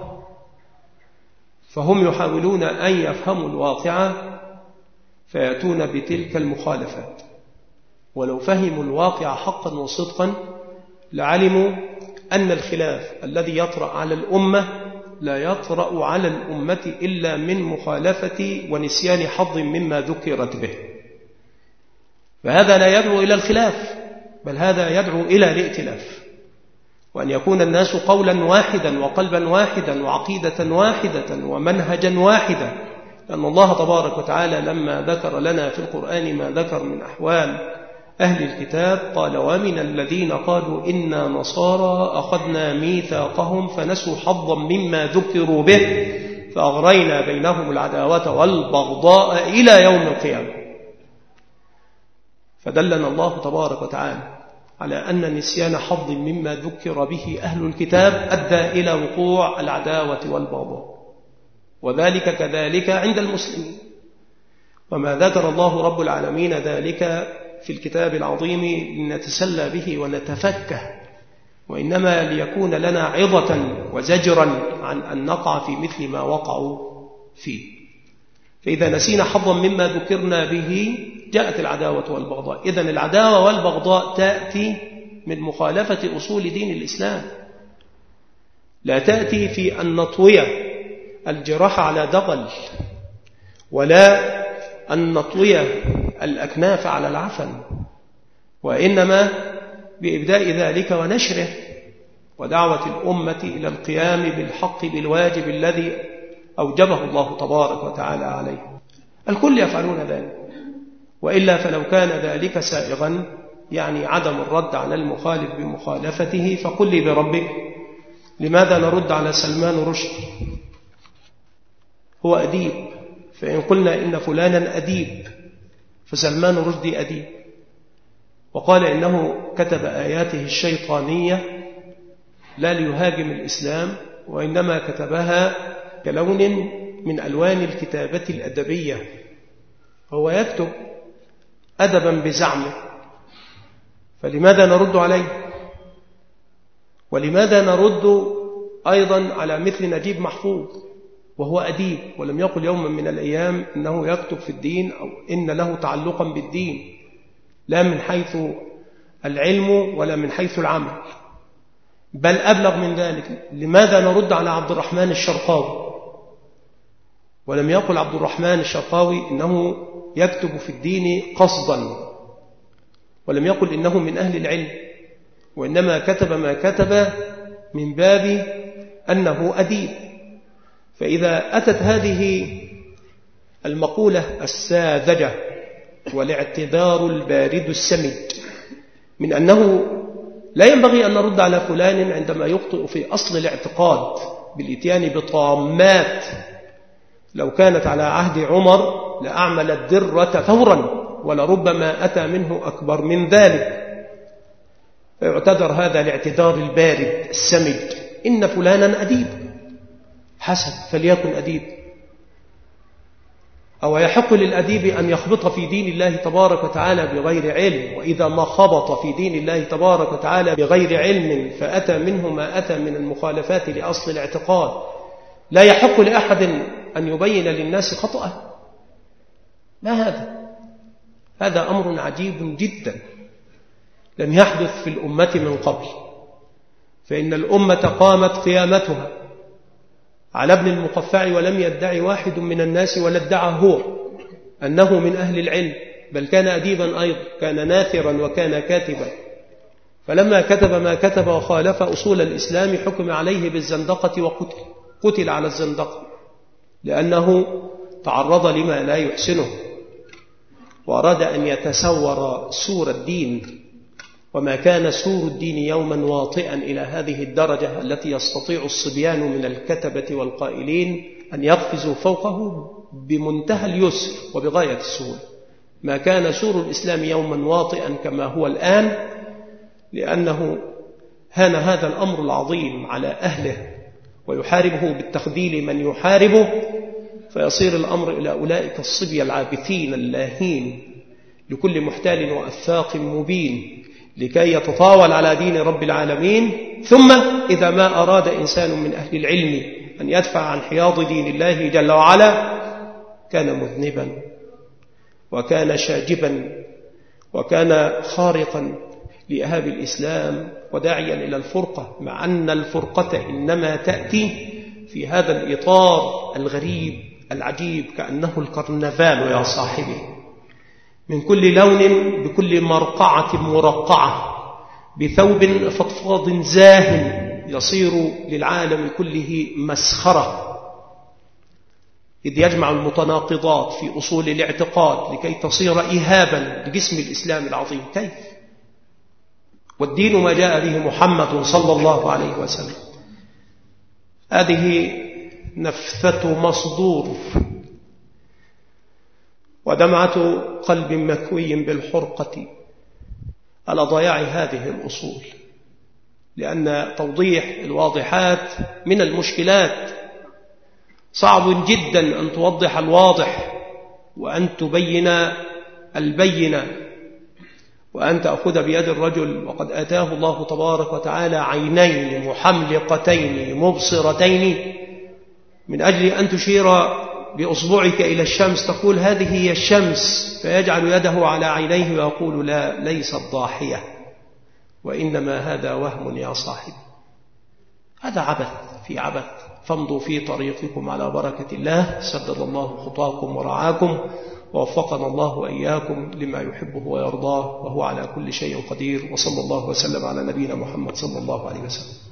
فهم يحاولون أن يفهموا الواقع فيأتون بتلك المخالفات. ولو فهموا الواقع حقا وصدقا لعلموا أن الخلاف الذي يطرأ على الأمة لا يطرأ على الأمة إلا من مخالفة ونسيان حظ مما ذكرت به. فهذا لا يدعو إلى الخلاف، بل هذا يدعو إلى الائتلاف، وأن يكون الناس قولا واحدا وقلبا واحدا وعقيدة واحدة ومنهجا واحدا. لأن الله تبارك وتعالى لما ذكر لنا في القرآن ما ذكر من أحوال أهل الكتاب قال ومن الذين قالوا إنا نصارى أخذنا ميثاقهم فنسوا حظا مما ذكروا به فأغرينا بينهم العداوة والبغضاء إلى يوم القيامة. فدلنا الله تبارك وتعالى على أن نسيان حظ مما ذكر به أهل الكتاب أدى إلى وقوع العداوة والبغضاء، وذلك كذلك عند المسلمين. وما ذكر الله رب العالمين ذلك في الكتاب العظيم لنتسلى به ونتفكه، وإنما ليكون لنا عظة وزجرا عن أن نقع في مثل ما وقعوا فيه. فإذا نسينا حظا مما ذكرنا به جاءت العداوة والبغضاء. إذن العداوة والبغضاء تأتي من مخالفة أصول دين الإسلام، لا تأتي في أن نطوي الجراح على دغل، ولا أن نطوي الأكناف على العفن، وإنما بإبداء ذلك ونشره ودعوة الأمة إلى القيام بالحق بالواجب الذي أوجبه الله تبارك وتعالى عليه. الكل يفعلون ذلك، وإلا فلو كان ذلك سائغا يعني عدم الرد على المخالف بمخالفته. فقل لي بربك لماذا نرد على سلمان رشدي؟ هو أديب، فإن قلنا إن فلانا أديب فسلمان رشدي أديب. وقال إنه كتب آياته الشيطانية لا ليهاجم الإسلام، وإنما كتبها كلون من ألوان الكتابة الأدبية، هو يكتب أدبا بزعمه. فلماذا نرد عليه؟ ولماذا نرد أيضا على مثل نجيب محفوظ وهو أديب ولم يقل يوما من الأيام أنه يكتب في الدين أو إن له تعلقا بالدين، لا من حيث العلم ولا من حيث العمل، بل أبلغ من ذلك. لماذا نرد على عبد الرحمن الشرقاوي ولم يقل عبد الرحمن الشرقاوي إنه يكتب في الدين قصدا، ولم يقل إنه من أهل العلم، وإنما كتب ما كتب من باب أنه أديب. فإذا أتت هذه المقولة الساذجة والاعتذار البارد السمج من أنه لا ينبغي أن نرد على فلان عندما يخطئ في أصل الاعتقاد بالإتيان بطامات لو كانت على عهد عمر لأعمل الدرة فورا ولربما أتى منه أكبر من ذلك، فيعتذر هذا الاعتذار البارد السمج. إن فلانا أديب، حسن، فليكن أديب. أو يحق للأديب أن يخبط في دين الله تبارك وتعالى بغير علم، وإذا ما خبط في دين الله تبارك وتعالى بغير علم فأتى منه ما أتى من المخالفات لأصل الاعتقاد، لا يحق لأحد أن يبين للناس خطأه. ما هذا؟ هذا أمر عجيب جدا لم يحدث في الأمة من قبل. فإن الأمة قامت قيامتها على ابن المقفع، ولم يدعي واحد من الناس ولا ادعى هو أنه من أهل العلم، بل كان أديبا أيضا، كان ناثرا وكان كاتبا. فلما كتب ما كتب وخالف أصول الإسلام حكم عليه بالزندقة وقتل، قتل على الزندقة لأنه تعرض لما لا يحسنه وأراد أن يتسور سور الدين. وما كان سور الدين يوما واطئا إلى هذه الدرجة التي يستطيع الصبيان من الكتبة والقائلين أن يقفزوا فوقه بمنتهى اليسر وبغاية السهولة. ما كان سور الإسلام يوما واطئا كما هو الآن، لأنه هان هذا الأمر العظيم على أهله ويحاربه بالتخذيل من يحاربه، فيصير الأمر إلى أولئك الصبية العابثين اللاهين لكل محتال وأفاق مبين لكي يتطاول على دين رب العالمين. ثم إذا ما أراد إنسان من أهل العلم أن يدفع عن حياض دين الله جل وعلا كان مذنبا وكان شاجبا وكان خارقا لإهاب الإسلام وداعيا إلى الفرقة، مع أن الفرقة إنما تأتي في هذا الإطار الغريب العجيب كأنه الكرنفال يا صاحبي، من كل لون بكل مرقعة مرقعة بثوب فضفاض زاهن يصير للعالم كله مسخرة، إذ يجمع المتناقضات في أصول الاعتقاد لكي تصير إهابا لجسم الإسلام العظيم. كيف؟ والدين ما جاء به محمد صلى الله عليه وسلم. هذه نفثة مصدور ودمعة قلب مكوي بالحرقة على ضياع هذه الأصول، لأن توضيح الواضحات من المشكلات. صعب جدا أن توضح الواضح وأن تبين البينة وأن تأخذ بيد الرجل وقد آتاه الله تبارك وتعالى عينين محملقتين مبصرتين من أجل أن تشير بأصبعك إلى الشمس تقول هذه هي الشمس، فيجعل يده على عينيه ويقول لا، ليست ضاحية، وإنما هذا وهم يا صاحبي، هذا عبث في عبث. فامضوا في طريقكم على بركة الله، سدد الله خطاكم ورعاكم، ووفقنا الله وإياكم لما يحبه ويرضاه، وهو على كل شيء قدير. وصلى الله وسلم على نبينا محمد صلى الله عليه وسلم.